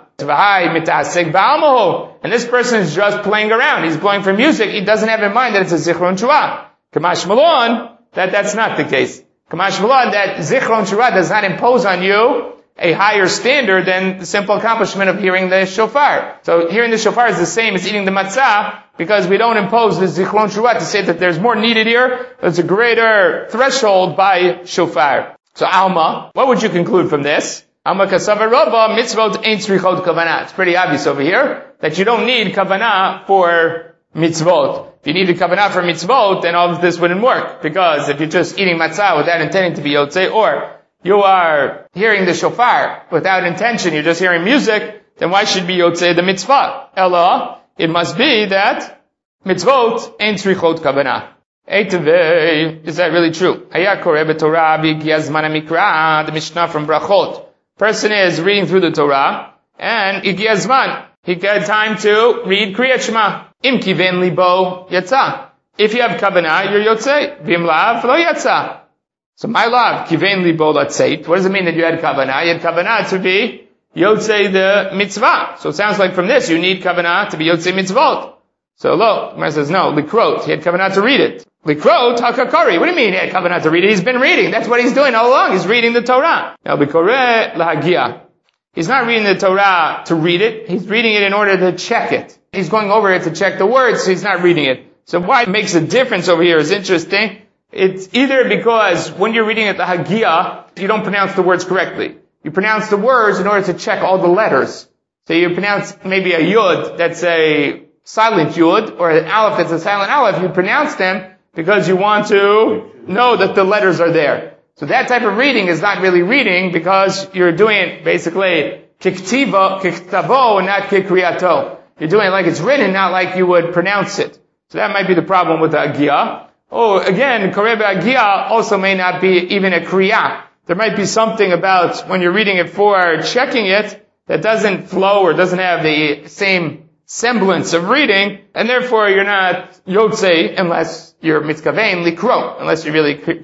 And this person is just playing around. He's blowing for music. He doesn't have in mind that it's a zichron trua. Kamash Malon, that's not the case. Kamash Malon, that zichron trua does not impose on you a higher standard than the simple accomplishment of hearing the shofar. So hearing the shofar is the same as eating the matzah, because we don't impose the zichron trua to say that there's more needed here. There's a greater threshold by shofar. So Alma, what would you conclude from this? Alma kasava rava mitzvot ein tzrichot kavanah. It's pretty obvious over here that you don't need kavanah for mitzvot. If you needed kavanah for mitzvot, then all of this wouldn't work. Because if you're just eating matzah without intending to be yotzei, or you are hearing the shofar without intention, you're just hearing music, then why should be yotzei the mitzvah? Ella, it must be that mitzvot ain't tzrichot kavanah. Is that really true? The Mishnah from Brachot. Person is reading through the Torah, and Igi Azman, he got time to read Kriyat Shema. Im kiven libo yatsa. If you have kavanah, you're yotzei. Vim lav lo yatsa. So my lav, kiven libo latzeit. What does it mean that you had kavanah? You had kavanah to be yotzei the mitzvah. So it sounds like from this, you need kavanah to be yotzei mitzvot. So lo, Gemara says no, likrot. He had kavanah to read it. Likrot hakakari. What do you mean he had kavanah to read it? He's been reading. That's what he's doing all along. He's reading the Torah. Now bikoreh lahagia. He's not reading the Torah to read it. He's reading it in order to check it. He's going over it to check the words, so he's not reading it. So why it makes a difference over here is interesting. It's either because when you're reading it the hagia, you don't pronounce the words correctly. You pronounce the words in order to check all the letters. So you pronounce maybe a yud that's a silent yud, or an aleph that's a silent aleph. You pronounce them because you want to know that the letters are there. So that type of reading is not really reading because you're doing it basically kiktavo and not kikriyato. You're doing it like it's written, not like you would pronounce it. So that might be the problem with the agia. Oh, again, koreh agia also may not be even a kriya. There might be something about when you're reading it for checking it that doesn't flow or doesn't have the same semblance of reading, and therefore you're not yotzei unless you're mitkavein likro, unless you're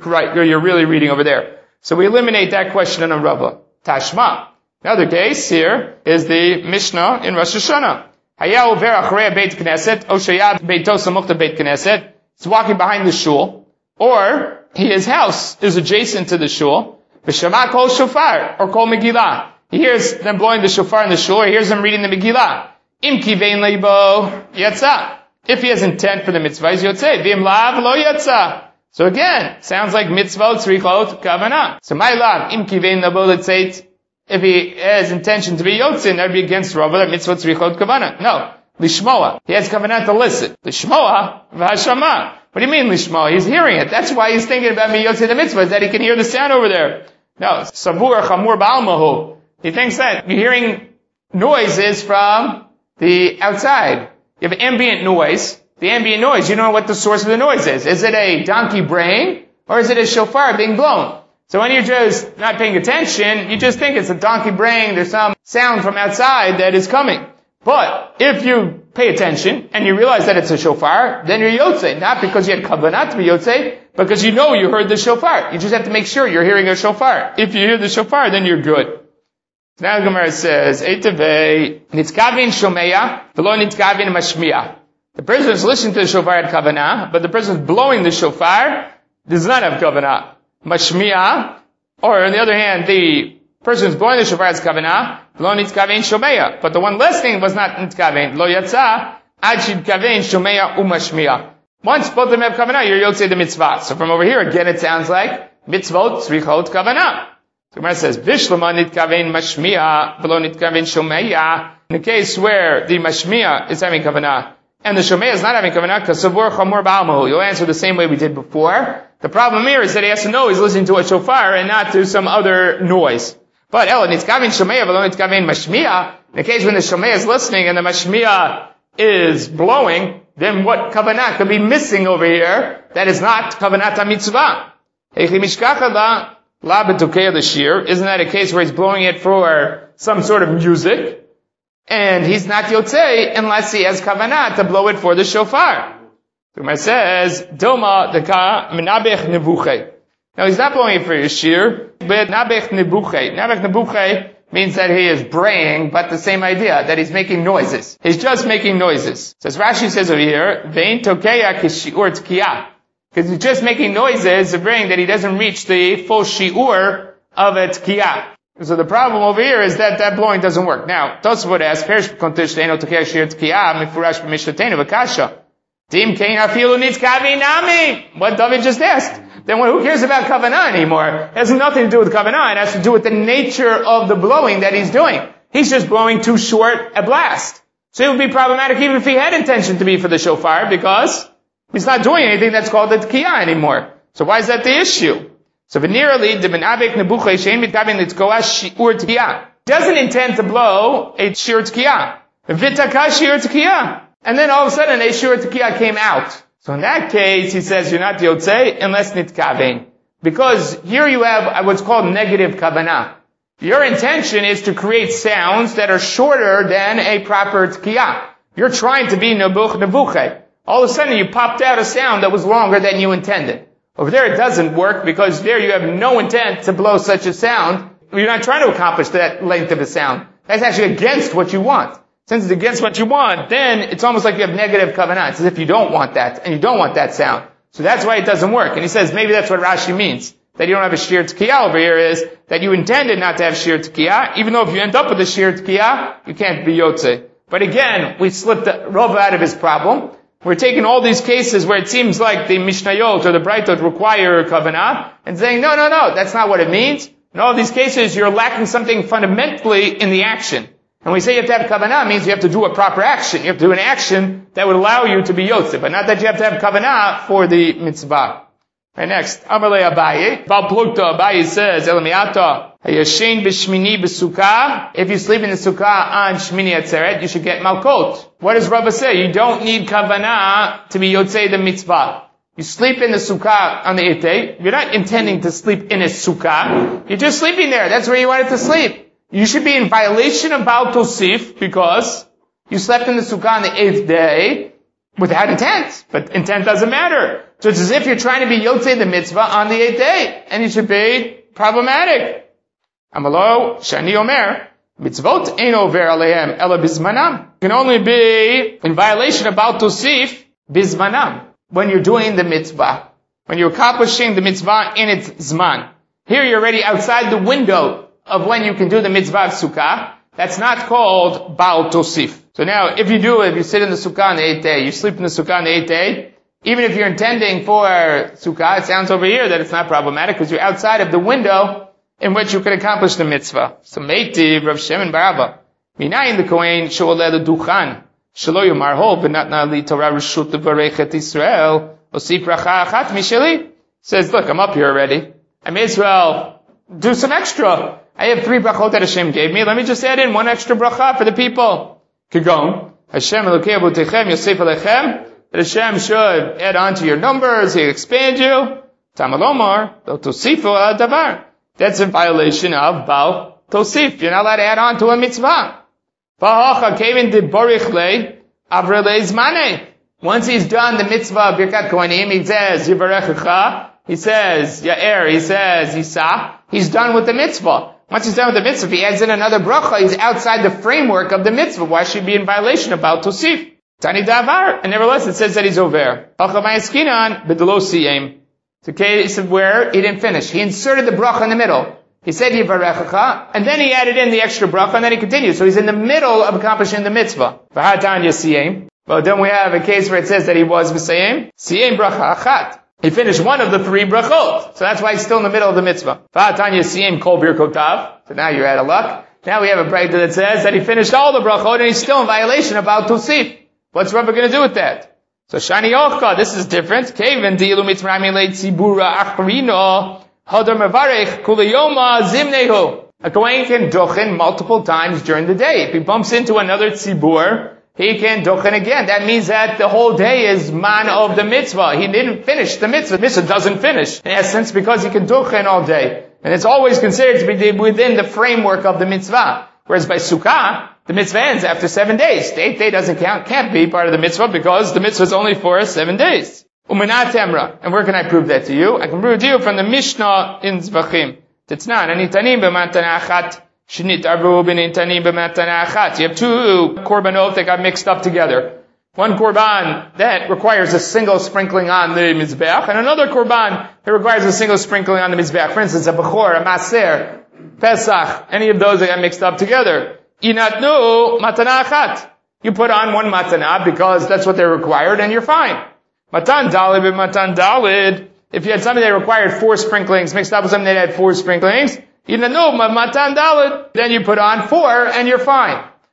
really reading over there. So we eliminate that question in Rava. Tashma. Another case here is the Mishnah in Rosh Hashanah. Hayal over achrei beit knesset, o sheyad beito samuch beit knesset. He's walking behind the shul, or his house is adjacent to the shul. V'shama kol shofar or kol megillah. He hears them blowing the shofar in the shul, or he hears them reading the Megillah. Im kivein leibo yatsa. If he has intent for the mitzvah, he's yotzei. V'im lav lo yatsa. So again, sounds like mitzvot tzrichot kavanah. So my lav, im kivein leibo letzeit. If he has intention to be yotzei, that would be against Rava, that mitzvot tzrichot kavanah. No. Lishmoa. He has kavanah to listen. Lishmoa v'hashama. What do you mean lishmoa? He's hearing it. That's why he's thinking about me yotzei the mitzvah, is that he can hear the sound over there. No. Savur chamur ba'almahu. He thinks that you're hearing noises from the outside. You have ambient noise. The ambient noise, you know what the source of the noise is. Is it a donkey braying, or is it a shofar being blown? So when you're just not paying attention, you just think it's a donkey braying, there's some sound from outside that is coming. But if you pay attention, and you realize that it's a shofar, then you're yotzei. Not because you had kavanah to be yotzei, because you know you heard the shofar. You just have to make sure you're hearing a shofar. If you hear the shofar, then you're good. Now the Gemara says, Eitavei, nitzkavin shomeya, v'lo nitzkavin mashmiya. The person who's listening to the shofar had kavanah, but the person who's blowing the shofar does not have kavanah. Mashmiya, or on the other hand, the person who's blowing the shofar has kavanah, v'lo nitzkavin shomeya. But the one listening was not nitzkavin. Lo yatsa, ad shidkavin shomeya umashmiya. Once both of them have kavanah, you're yotzei the mitzvah. So from over here, again, it sounds like mitzvot tzrichot kavanah. So Gemara says, Vishlama nitkavein mashmiya, v'lo nitkavein shomeya. In the case where the mashmiya is having kavanah, and the shomeya is not having kavanah, kasavur chamur ba'almahu. You'll answer the same way we did before. The problem here is that he has to know he's listening to a shofar and not to some other noise. But, ela, nitkavein shomeya, v'lo nitkavein mashmiya. In the case when the shomeya is listening and the mashmiya is blowing, then what kavanah could be missing over here that is not kavanah mitzvah? Eichi mishkachava. Isn't that a case where he's blowing it for some sort of music? And he's not yotzei unless he has kavanah to blow it for the shofar. The Gemara says, Doma deka menabech nebuche. Now he's not blowing it for his shir, but nabech nebuche. Nabech nebuche means that he is braying, but the same idea, that he's making noises. He's just making noises. So as Rashi says over here, vein tokeya kishiur tkiyah. Because he's just making noises of braying that he doesn't reach the full shi'ur of a tkiyah. So the problem over here is that that blowing doesn't work. Now, Tosafot asks, Perish kontish teino tokeh shir tkiyah, mifurash b'mishtatenu v'kasha. Dim kein afilu nitzkavi nami. What David just asked. Then who cares about kavanah anymore? It has nothing to do with kavanah. It has to do with the nature of the blowing that he's doing. He's just blowing too short a blast. So it would be problematic even if he had intention to be for the shofar, because he's not doing anything that's called the tkiyah anymore. So why is that the issue? So venerally, the benabek nebuchei shein mitkabin litkoah shiur tkiyah. Doesn't intend to blow a shiur tkiyah. Vitaka shiur tkiyah. And then all of a sudden a shiur tkiyah came out. So in that case, he says you're not yotzei unless nitkaven. Because here you have what's called negative kavanah. Your intention is to create sounds that are shorter than a proper tkiyah. You're trying to be nebuchei. All of a sudden you popped out a sound that was longer than you intended. Over there it doesn't work because there you have no intent to blow such a sound. You're not trying to accomplish that length of a sound. That's actually against what you want. Since it's against what you want, then it's almost like you have negative kavanah. It's as if you don't want that, and you don't want that sound. So that's why it doesn't work. And he says maybe that's what Rashi means. That you don't have a shiur tkiyah over here is that you intended not to have shiur tkiyah, even though if you end up with a shiur tkiyah, you can't be yotzei. But again, we slipped Rov out of his problem. We're taking all these cases where it seems like the Mishnayot or the Braitot require a kavanah, and saying, no, that's not what it means. In all these cases, you're lacking something fundamentally in the action. And we say you have to have kavanah means you have to do a proper action. You have to do an action that would allow you to be yotzei, but not that you have to have kavanah for the mitzvah. Right, next. Amalei Abaye. Bal Plukta, Abaye says, Elamiata, Hayashin b'shmini b'sukkah. If you sleep in the sukkah on Shmini Atzeret, you should get malkot. What does Rava say? You don't need kavanah to be yotzei the mitzvah. You sleep in the sukkah on the 8th day. You're not intending to sleep in a sukkah. You're just sleeping there. That's where you wanted to sleep. You should be in violation of Baal Tosif because you slept in the sukkah on the 8th day without intent. But intent doesn't matter. So it's as if you're trying to be yotzei the mitzvah on the 8th day. And you should be problematic. Amalo, Shani Omer, mitzvot ein over alehem ela bizmanam. Can only be in violation of Baal Tosif bizmanam. When you're doing the mitzvah. When you're accomplishing the mitzvah in its zman. Here you're already outside the window of when you can do the mitzvah of sukkah. That's not called Baal Tosif. So now, if you sit in the sukkah on the 8th day, you sleep in the sukkah on the 8th day, even if you're intending for sukkah, it sounds over here that it's not problematic because you're outside of the window in which you can accomplish the mitzvah. So Meitiv, Rav Shimon bar Abba, Minayin the Kohen she'oleh l'duchan, shelo yomar ho v'natna li Torah reshut levarech et Yisrael, osif bracha achat misheli. Says, look, I'm up here already. I may as well do some extra. I have 3 brachot that Hashem gave me. Let me just add in 1 extra bracha for the people. Kigon, Hashem elokei avotechem yosef alechem, that Hashem should add on to your numbers, He'll expand you. Tamalomar, lo tosifu al davar. That's in violation of Baal Tosif. You're not allowed to add on to a mitzvah. V'hacha kevin de borich le, avre le zmane. Once he's done the mitzvah of Birkat Kohanim, he says, Yivarechecha, he says, Ya'er, he says, Yisa, he's done with the mitzvah. Once he's done with the mitzvah, if he adds in another bracha, he's outside the framework of the mitzvah. Why should he be in violation of Baal Tosif? Tani davar, and nevertheless it says that he's over. It's a case of where he didn't finish. He inserted the bracha in the middle. He said Yivarechecha, and then he added in the extra bracha, and then he continued. So he's in the middle of accomplishing the mitzvah. But then we have a case where it says that he was V'sayim. Siyem bracha achat. He finished one of the 3 brachot. So that's why he's still in the middle of the mitzvah. V'atanya siyem kol birkotav. So now you're out of luck. Now we have a braita that says that he finished all the brachot and he's still in violation of Baal Tosif. What's Rabbi going to do with that? So Shani Yochka, this is different. Keven di'ilu mitzrami le'tzibura achrino hadar mevarech kulayoma zimnehu. A Kohen can duchen multiple times during the day. If he bumps into another tzibur, he can duchen again. That means that the whole day is man of the mitzvah. He didn't finish the mitzvah. The mitzvah doesn't finish, in essence, because he can duchen all day. And it's always considered to be within the framework of the mitzvah. Whereas by sukkah, the mitzvah ends after 7 days. The 8th day doesn't count, can't be part of the mitzvah because the mitzvah is only for 7 days. Umenat emra. And where can I prove that to you? I can prove it to you from the Mishnah in Zvachim. Tetznan, anitanim b'matana achat. You have 2 korbanot that got mixed up together. One korban that requires a single sprinkling on the mizbeach, and another korban that requires a single sprinkling on the mizbeach. For instance, a bechor, a maser, pesach, any of those that got mixed up together. Inatnu matana achat. You put on 1 matana because that's what they're required, and you're fine. Matan dalid b'matan dalid. If you had something that required 4 sprinklings mixed up with something that had 4 sprinklings, then you put on 4 and you're fine.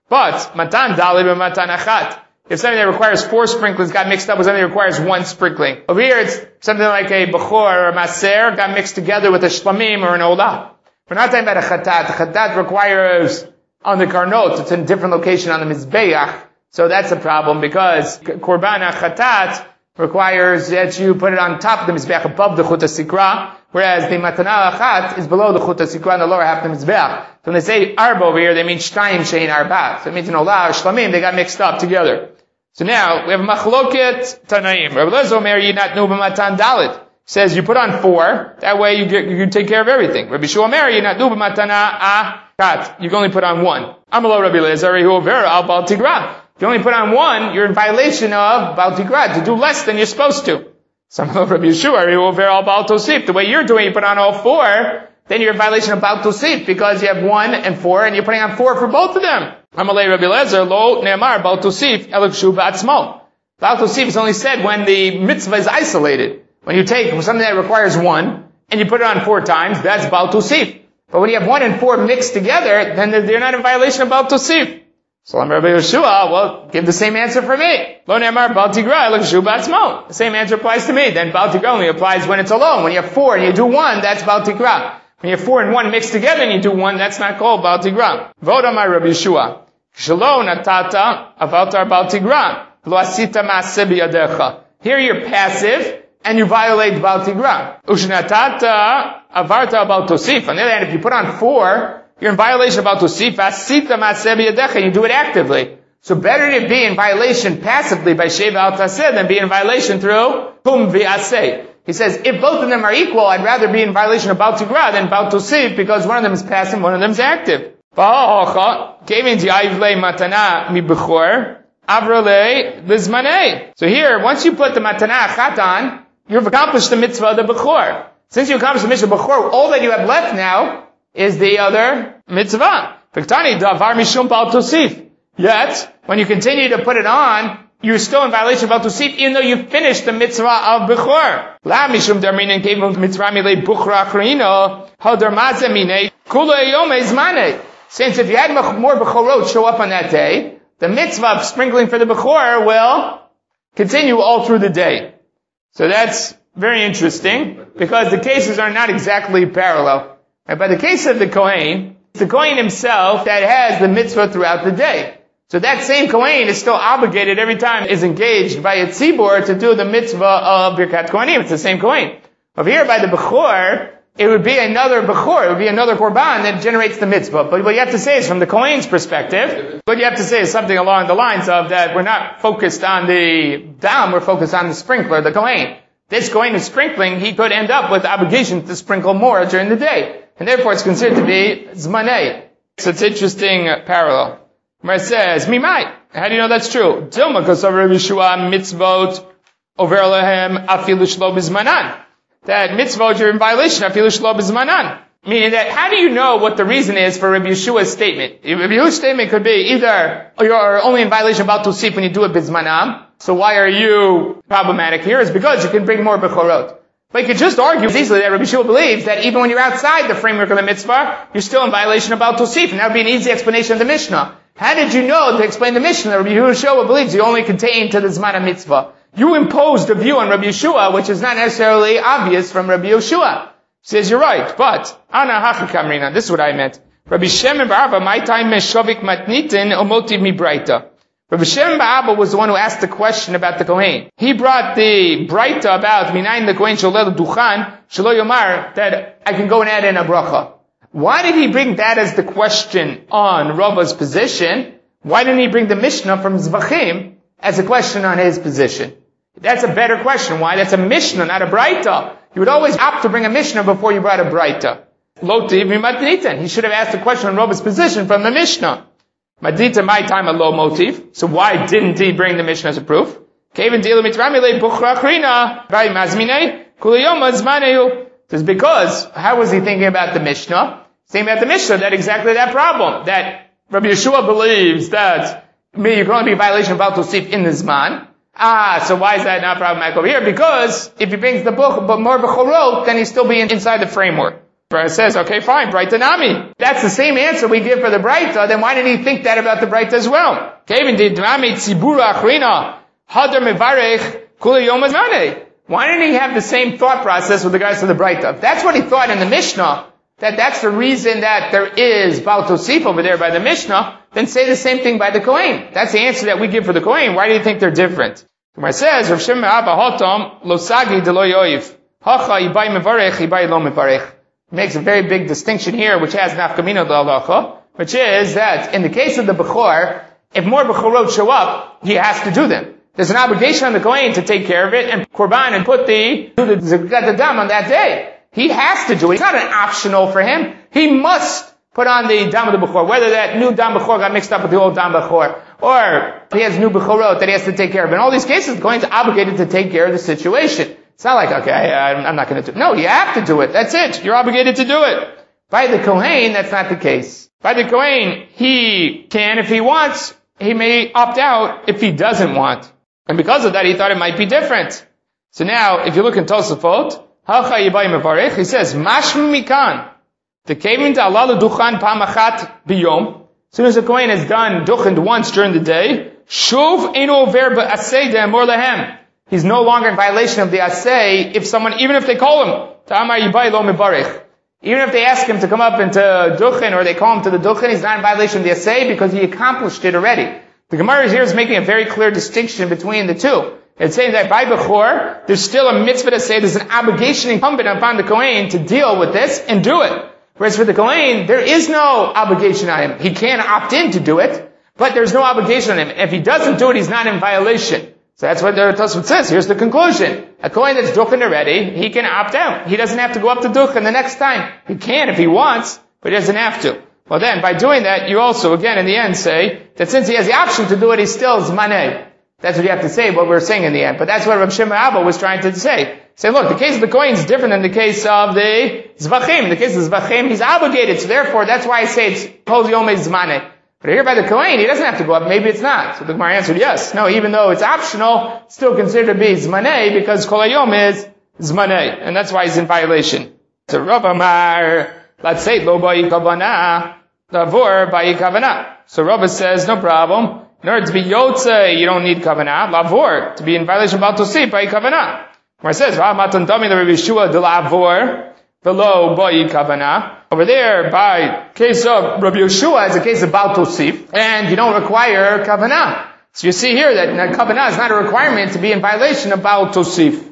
But, matan dalid and matan achat. If something that requires 4 sprinklings got mixed up with something that requires 1 sprinkling. Over here, it's something like a bechor or a maser got mixed together with a shlamim or an olah. We're not talking about a chatat. A chatat requires on the karnot. It's in a different location on the mizbeach. So that's a problem because korban chatat requires that you put it on top of the mizbeach above the chut sikra, whereas the matana achat is below the chut sikra in the lower half of the mizbeach. So when they say arba over here, they mean shtayim shein arba. So it means an olah or shlamim, they got mixed up together. So now, we have machloket tanaim. Rabbi Lezer Omer yinat nu b'matan dalit. Says you put on 4, that way you take care of everything. Rabbi Shua Omer yinat nu b'matana achat. You can only put on 1. Amalo Rabbi Lezer hu over al bal tigra. If you only put on 1, you're in violation of bal tigra, to do less than you're supposed to. Amalo Rabbi Yeshua hu over al bal tosif. The way you're doing, you put on all 4, then you're in violation of bal tosif, because you have 1 and 4, and you're putting on 4 for both of them. Amalei Rabbi Lezer lo ne'amar bal tosif elikshu ba'atzmo. Bal tosif is only said when the mitzvah is isolated. When you take something that requires 1 and you put it on 4 times, that's bal tosif. But when you have 1 and 4 mixed together, then they're not in violation of bal tosif. So Rabbi Yeshua, well, give the same answer for me. Lo ne'amar bal tigra elikshu ba'atzmo. The same answer applies to me. Then bal tigra only applies when it's alone. When you have 4 and you do 1, that's bal tigra. When you have 4 and 1 mixed together and you do 1, that's not called bal tigra. Voda my Rabbi Yeshua. Shelo natata avaltar bal tigra. Lo asita ma'aseh biyadecha. Here you're passive and you violate bal tigra. Ushnatata avarta bal tosif. On the other hand, if you put on 4, you're in violation of bal tosif. Asita ma'aseh biyadecha. And you do it actively. So better to be in violation passively by sheva al taseh than be in violation through hum v'aseh. He says, if both of them are equal, I'd rather be in violation of bal tigra than bal tosif, because one of them is passive, one of them is active. So here, once you put the matana achat on, you've accomplished the mitzvah of the bechor. Since you accomplished the mitzvah of bechor, all that you have left now is the other mitzvah. Yet, when you continue to put it on, you're still in violation of bal tosif, even though you finished the mitzvah of bechor. La mishum darminin came from mitzvah milei buchra achrino, hadarmaze mine kula yom ezmane. Since if you had more bechorot show up on that day, the mitzvah of sprinkling for the bechor will continue all through the day. So that's very interesting, because the cases are not exactly parallel. Right? By the case of the Kohen, it's the Kohen himself that has the mitzvah throughout the day. So that same Kohen is still obligated every time is engaged by a tzibur to do the mitzvah of Birkat Kohanim. It's the same Kohen. Over here by the bechor, it would be another bechor, it would be another korban that generates the mitzvah. But what you have to say is from the Kohen's perspective, what you have to say is something along the lines of that we're not focused on the dam, we're focused on the sprinkler, the Kohen. This Kohen is sprinkling, he could end up with the obligation to sprinkle more during the day. And therefore it's considered to be zmanei. So it's an interesting parallel. Where it says, Mimai. How do you know that's true? Dilma kosav Rabbi Yeshua mitzvot over lehem afilu shlo bizmanan. That mitzvot you're in violation afilu shlo bizmanan. Meaning that, how do you know what the reason is for Rabbi Yeshua's statement? Rabbi Yeshua's statement could be either, you're only in violation of bal tosif when you do it bizmanam. So why are you problematic here? It's because you can bring more bechorot. But you could just argue easily that Rabbi Yeshua believes that even when you're outside the framework of the mitzvah, you're still in violation of bal tosif. And that would be an easy explanation of the Mishnah. How did you know to explain the Mishnah that Rabbi Yeshua believes you only contain to the Zman of mitzvah? You imposed a view on Rabbi Yeshua, which is not necessarily obvious from Rabbi Yeshua. He says, you're right, but, Ana hachakamrina, this is what I meant. Rabbi Shem bar Abba, my time meshovik matnitin omotiv mi braita. Rabbi Shem bar Abba was the one who asked the question about the Kohen. He brought the braita about minayin the Kohen sholel duchan, shelo yomar, that I can go and add in a bracha. Why did he bring that as the question on Rava's position? Why didn't he bring the Mishnah from Zvachim as a question on his position? That's a better question. Why? That's a Mishnah, not a Braita. You would always opt to bring a Mishnah before you brought a Braita. Lotiv mimatnitan. He should have asked the question on Rava's position from the Mishnah. Madita, my time, a low motive. So why didn't he bring the Mishnah as a proof? Kevin dilu mitramile buchra achrina, vai mazmine, kuliyom azmanehu. It's because, how was he thinking about the Mishnah? Thinking about the Mishnah, that exactly that problem. That Rabbi Yeshua believes that you can only be in violation of bal tosif in the Zman. So why is that not problematic over here? Because if he brings the book, but more bechorot, then he'll still be inside the framework. It says, okay, fine, Braita Nami. That's the same answer we give for the Braita, then why didn't he think that about the Braita as well? Why didn't he have the same thought process with regards to the Braita? If that's what he thought in the Mishnah, that's the reason that there is Baal Tosif over there by the Mishnah, then say the same thing by the Kohen. That's the answer that we give for the Kohen. Why do you think they're different? It says, Rav Shimon Abba Hotam, Lo Sagi de Lo Yoiv. Hacha Ibai Mevarech, Ibai Lo Mevarech. Makes a very big distinction here, which has nafkamina d'alacha, which is that in the case of the Bechor, if more Bechorot show up, he has to do them. There's an obligation on the Kohen to take care of it and Korban and put the Zakat Dam on that day. He has to do it. It's not an optional for him. He must put on the Dam of the Bechor, whether that new Dam Bechor got mixed up with the old Dam Bechor, or he has new Bechorot that he has to take care of. In all these cases, the Kohen's obligated to take care of the situation. It's not like, okay, I'm not going to do it. No, you have to do it. That's it. You're obligated to do it. By the Kohen, that's not the case. By the Kohen, he can if he wants. He may opt out if he doesn't want. And because of that, he thought it might be different. So now, if you look in Tosafot, he says, Mashma Mikan, the Kevin to Allah Duchan Pamachat Biyom. As soon as the Kohen has done Duchan once during the day, Shuv Eno Verba Asay De'amor Lehem. He's no longer in violation of the Asay even if they call him, Ta'amar Yibai Lo Mevarech. Even if they ask him to come up into Duchen, or they call him to the Duchen, he's not in violation of the Asay because he accomplished it already. The Gemara here is making a very clear distinction between the two. It's saying that by Bechor, there's still a mitzvah to say there's an obligation incumbent upon the Kohen to deal with this and do it. Whereas for the Kohen, there is no obligation on him. He can opt in to do it, but there's no obligation on him. If he doesn't do it, he's not in violation. So that's what the Tosfot says. Here's the conclusion. A Kohen that's Duchen already, he can opt out. He doesn't have to go up to Duchen the next time. He can if he wants, but he doesn't have to. Well then, by doing that, you also, again, in the end say that since he has the option to do it, he's still Zmaneh. That's what you have to say, what we're saying in the end. But that's what Rav Shimon Abba was trying to say. Say, look, the case of the Kohen is different than the case of the Zvachim. In the case of Zvachim, he's obligated, so therefore, that's why I say it's Kol Yomei Zmaneh. But here by the Kohen, he doesn't have to go up. Maybe it's not. So the Gemara answered yes. No, even though it's optional, it's still considered to be Zmaneh because Kol Hayom is Zmaneh. And that's why he's in violation. So Rav Amar, let's say, Lo Ba'i Kavanah, Lavor Ba'i Kavanah. So Rav says, no problem. In order to be Yotze, you don't need Kavanah. Lavor, to be in violation of Baal Tosif, Ba'i Kavanah. Gemara says, Matan Dami the Rabbi Yeshua de Lavor, Velo Ba'i Kavanah. Over there, by case of Rabbi Yeshua, is a case of Baal Tosif, and you don't require Kavanah. So you see here that Kavanah is not a requirement to be in violation of Baal Tosif.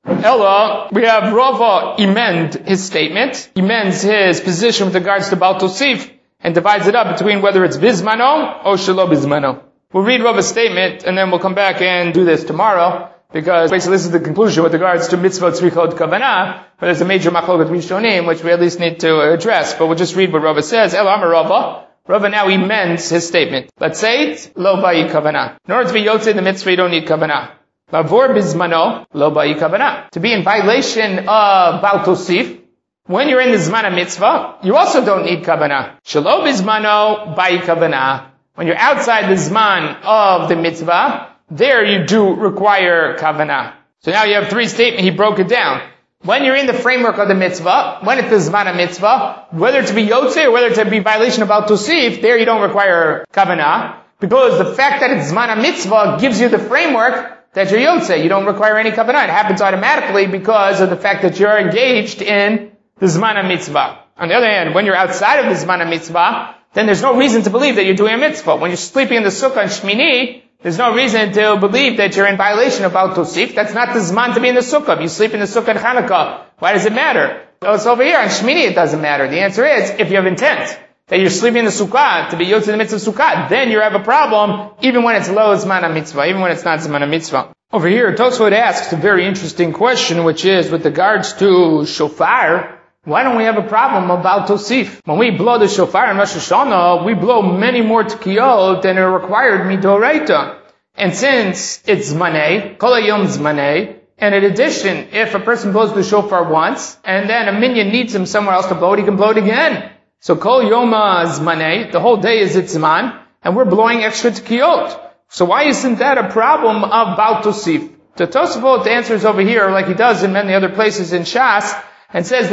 Ella, we have Rava emend his statement, emends his position with regards to Baal Tosif, and divides it up between whether it's Bizmano or Shelo Bizmano. We'll read Rava's statement, and then we'll come back and do this tomorrow, because basically this is the conclusion with regards to mitzvot tzrichot kavanah, but there's a major machloket rishonim, which we at least need to address, but we'll just read what Rava says. El Amar Rava. Rava now emends his statement. Let's say it, lo ba'i kavanah. In order to be yotze in the mitzvah, you don't need kavanah. Lavor bizmano, lo ba'i kavanah. To be in violation of Baal Tosif, when you're in the zman mitzvah, you also don't need kavanah. Shelo bizmano, ba'i kavanah. When you're outside the zman of the mitzvah, there you do require kavanah. So now you have three statements, he broke it down. When you're in the framework of the mitzvah, when it's the zman mitzvah, whether to be yotze or whether to be violation of Baal Tosif, there you don't require kavanah, because the fact that it's zman mitzvah gives you the framework that you're yotze. You don't require any kavanah. It happens automatically because of the fact that you're engaged in the zman mitzvah. On the other hand, when you're outside of the zman mitzvah, then there's no reason to believe that you're doing a mitzvah. When you're sleeping in the sukkah on Shmini, there's no reason to believe that you're in violation of Baal Tosif. That's not the zman to be in the sukkah. If you sleep in the sukkah on Hanukkah, why does it matter? Well, it's over here on Shmini it doesn't matter. The answer is, if you have intent that you're sleeping in the sukkah to be yotze in the mitzvah sukkah, then you have a problem even when it's lo zman mitzvah, even when it's not zman mitzvah. Over here, Tosfot asks a very interesting question, which is with regards to shofar. Why don't we have a problem about Tosif? When we blow the shofar in Rosh Hashanah, we blow many more tekiyot than are required midoraita. And since it's zmaneh, kol hayom zmaneh, and in addition, if a person blows the shofar once, and then a minyan needs him somewhere else to blow it, he can blow it again. So kol yoma zmaneh, the whole day is its zman, and we're blowing extra tekiyot. So why isn't that a problem of Baal Tosif? The Tosafot answers over here, like he does in many other places in Shas, and says that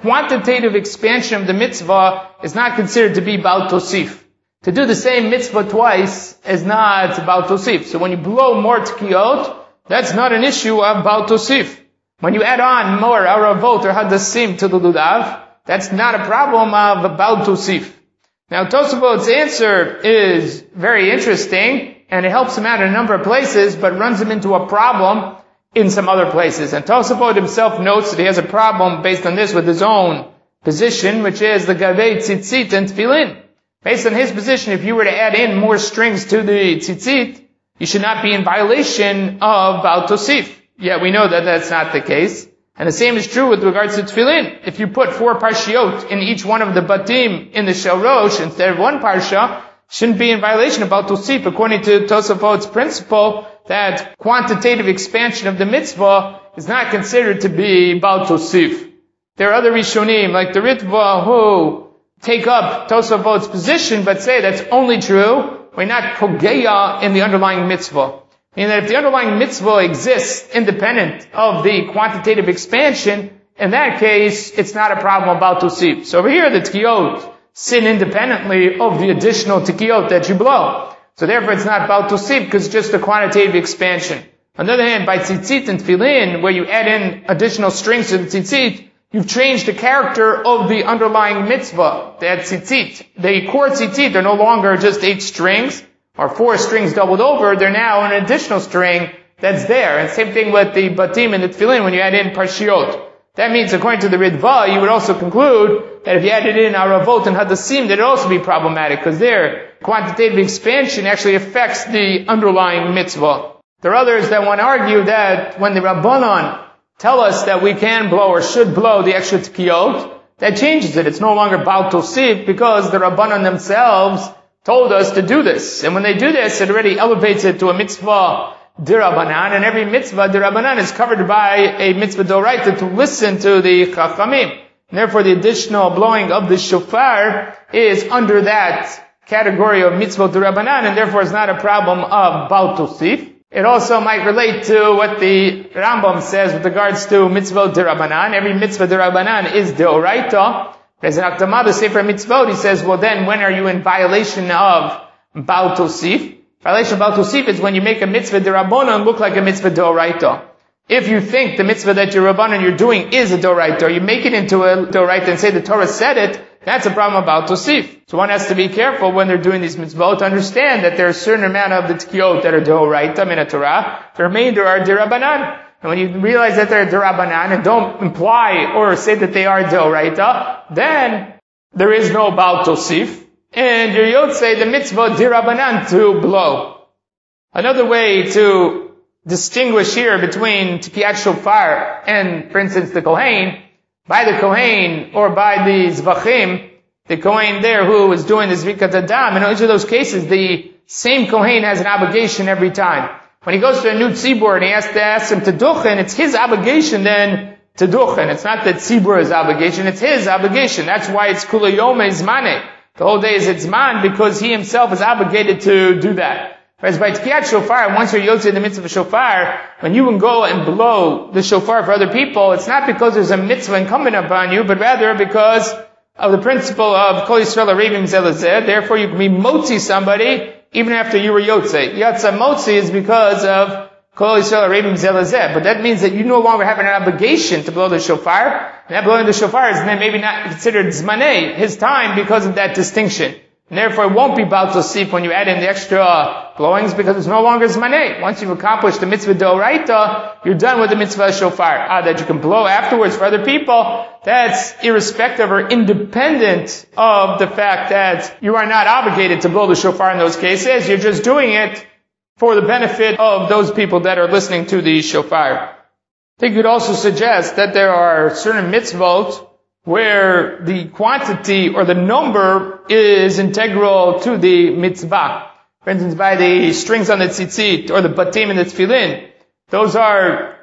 quantitative expansion of the mitzvah is not considered to be Baal Tosif. To do the same mitzvah twice is not Baal Tosif. So when you blow more Tekiyot, that's not an issue of Baal Tosif. When you add on more Aravot or Hadassim to the Lulav, that's not a problem of Baal Tosif. Now Tosafot's answer is very interesting, and it helps him out in a number of places, but runs him into a problem in some other places. And Tosafot himself notes that he has a problem based on this with his own position, which is the Gavei Tzitzit and Tefillin. Based on his position, if you were to add in more strings to the Tzitzit, you should not be in violation of Baal Tosif. Yet we know that that's not the case. And the same is true with regards to Tefillin. If you put 4 parshiot in each one of the batim in the Shalrosh instead of 1 parsha, shouldn't be in violation of Baal Tosif, according to Tosafot's principle that quantitative expansion of the mitzvah is not considered to be Baal Tosif. There are other Rishonim, like the Ritva, who take up Tosafot's position, but say that's only true when not pogeya in the underlying mitzvah. Meaning that if the underlying mitzvah exists independent of the quantitative expansion, in that case, it's not a problem about Tosif. So over here, the Tekiyot sin independently of the additional Tekiyot that you blow. So therefore, it's not Baal Tosif because it's just a quantitative expansion. On the other hand, by Tzitzit and Tefillin, where you add in additional strings to the Tzitzit, you've changed the character of the underlying mitzvah, that Tzitzit. The core Tzitzit are no longer just 8 strings, or 4 strings doubled over, they're now an additional string that's there. And same thing with the Batim and the Tefillin when you add in Parshiot. That means, according to the Ritva, you would also conclude that if you added in Aravot and Hadassim, that it would also be problematic, because their quantitative expansion actually affects the underlying mitzvah. There are others that want to argue that when the Rabbanon tell us that we can blow or should blow the extra Tekiyot, that changes it. It's no longer Baal Tosif because the Rabbanon themselves told us to do this. And when they do this, it already elevates it to a mitzvah d'Rabbanan, and every mitzvah d'Rabbanan is covered by a mitzvah d'Oraita to listen to the Chachamim. And therefore the additional blowing of the shofar is under that category of mitzvah d'Rabbanan, and therefore is not a problem of Baal Tosif. It also might relate to what the Rambam says with regards to mitzvah d'Rabbanan. Every mitzvah d'Rabbanan is d'Oraita. There's an Akdamah, the Sefer Mitzvot, he says, well then, when are you in violation of Baal Tosif? Violation of Baal Tosif is when you make a mitzvah d'Rabbanan look like a mitzvah d'Oraita. If you think the mitzvah that you're Rabbanan you're doing is a d'Oraita, or you make it into a d'Oraita and say the Torah said it, that's a problem of Baal Tosif. So one has to be careful when they're doing these mitzvot to understand that there are a certain amount of the Tekiyot that are d'Oraita, min Torah, the remainder are d'Rabbanan. And when you realize that they're d'Rabbanan and don't imply or say that they are d'Oraita, then there is no Baal Tosif. And your Yotzei, the mitzvah d'Rabbanan to blow. Another way to distinguish here between Tekiyat Shofar and, for instance, the Kohen, by the Kohen or by the Zvachim, the Kohen there who is doing the Zvikat Adam, in each of those cases, the same Kohen has an obligation every time. When he goes to a new tzibur and he has to ask him to duchen, it's his obligation then to duchen. It's not that tzibur's obligation, it's his obligation. That's why it's kula yomei zmaneh. The whole day is its man because he himself is obligated to do that. Whereas by Tekiyat Shofar, once you're yotze in the midst of a shofar, when you can go and blow the shofar for other people, it's not because there's a mitzvah incumbent upon you, but rather because of the principle of Kol Yisrael Arevim Zelazeh. Therefore you can be motzi somebody even after you were Yotze. Yatsa Motzi is because of Kol Yisrael Arevim Zelazeh. But that means that you no longer have an obligation to blow the shofar. And that blowing the shofar is then maybe not considered Zmaneh, his time, because of that distinction. And therefore it won't be Baal Tosif when you add in the extra blowings because it's no longer Zmaneh. Once you've accomplished the mitzvah d'Oraita, you're done with the mitzvah shofar. That you can blow afterwards for other people, that's irrespective or independent of the fact that you are not obligated to blow the shofar in those cases. You're just doing it for the benefit of those people that are listening to the shofar. They could also suggest that there are certain mitzvot where the quantity or the number is integral to the mitzvah. For instance, by the strings on the tzitzit or the batim and the tefillin. Those are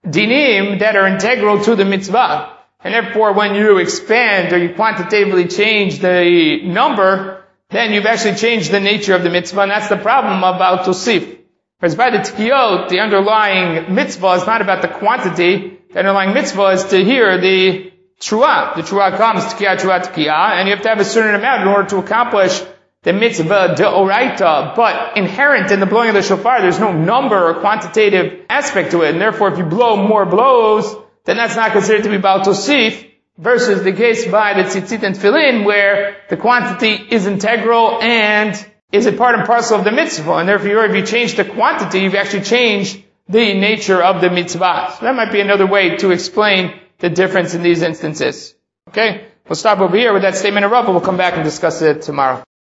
dinim that are integral to the mitzvah. And therefore, when you expand or you quantitatively change the number, then you've actually changed the nature of the mitzvah, and that's the problem about Tosif. Whereas by the Tekiyot, the underlying mitzvah is not about the quantity. The underlying mitzvah is to hear the Trua. The Trua comes, Tkiya, and you have to have a certain amount in order to accomplish the mitzvah deoraita, but inherent in the blowing of the shofar, there's no number or quantitative aspect to it, and therefore if you blow more blows, then that's not considered to be Baal Tosif, versus the case by the tzitzit and tefillin, where the quantity is integral and is a part and parcel of the mitzvah, and therefore if you change the quantity, you've actually changed the nature of the mitzvah. So that might be another way to explain the difference in these instances. Okay? We'll stop over here with that statement of Rav, but we'll come back and discuss it tomorrow.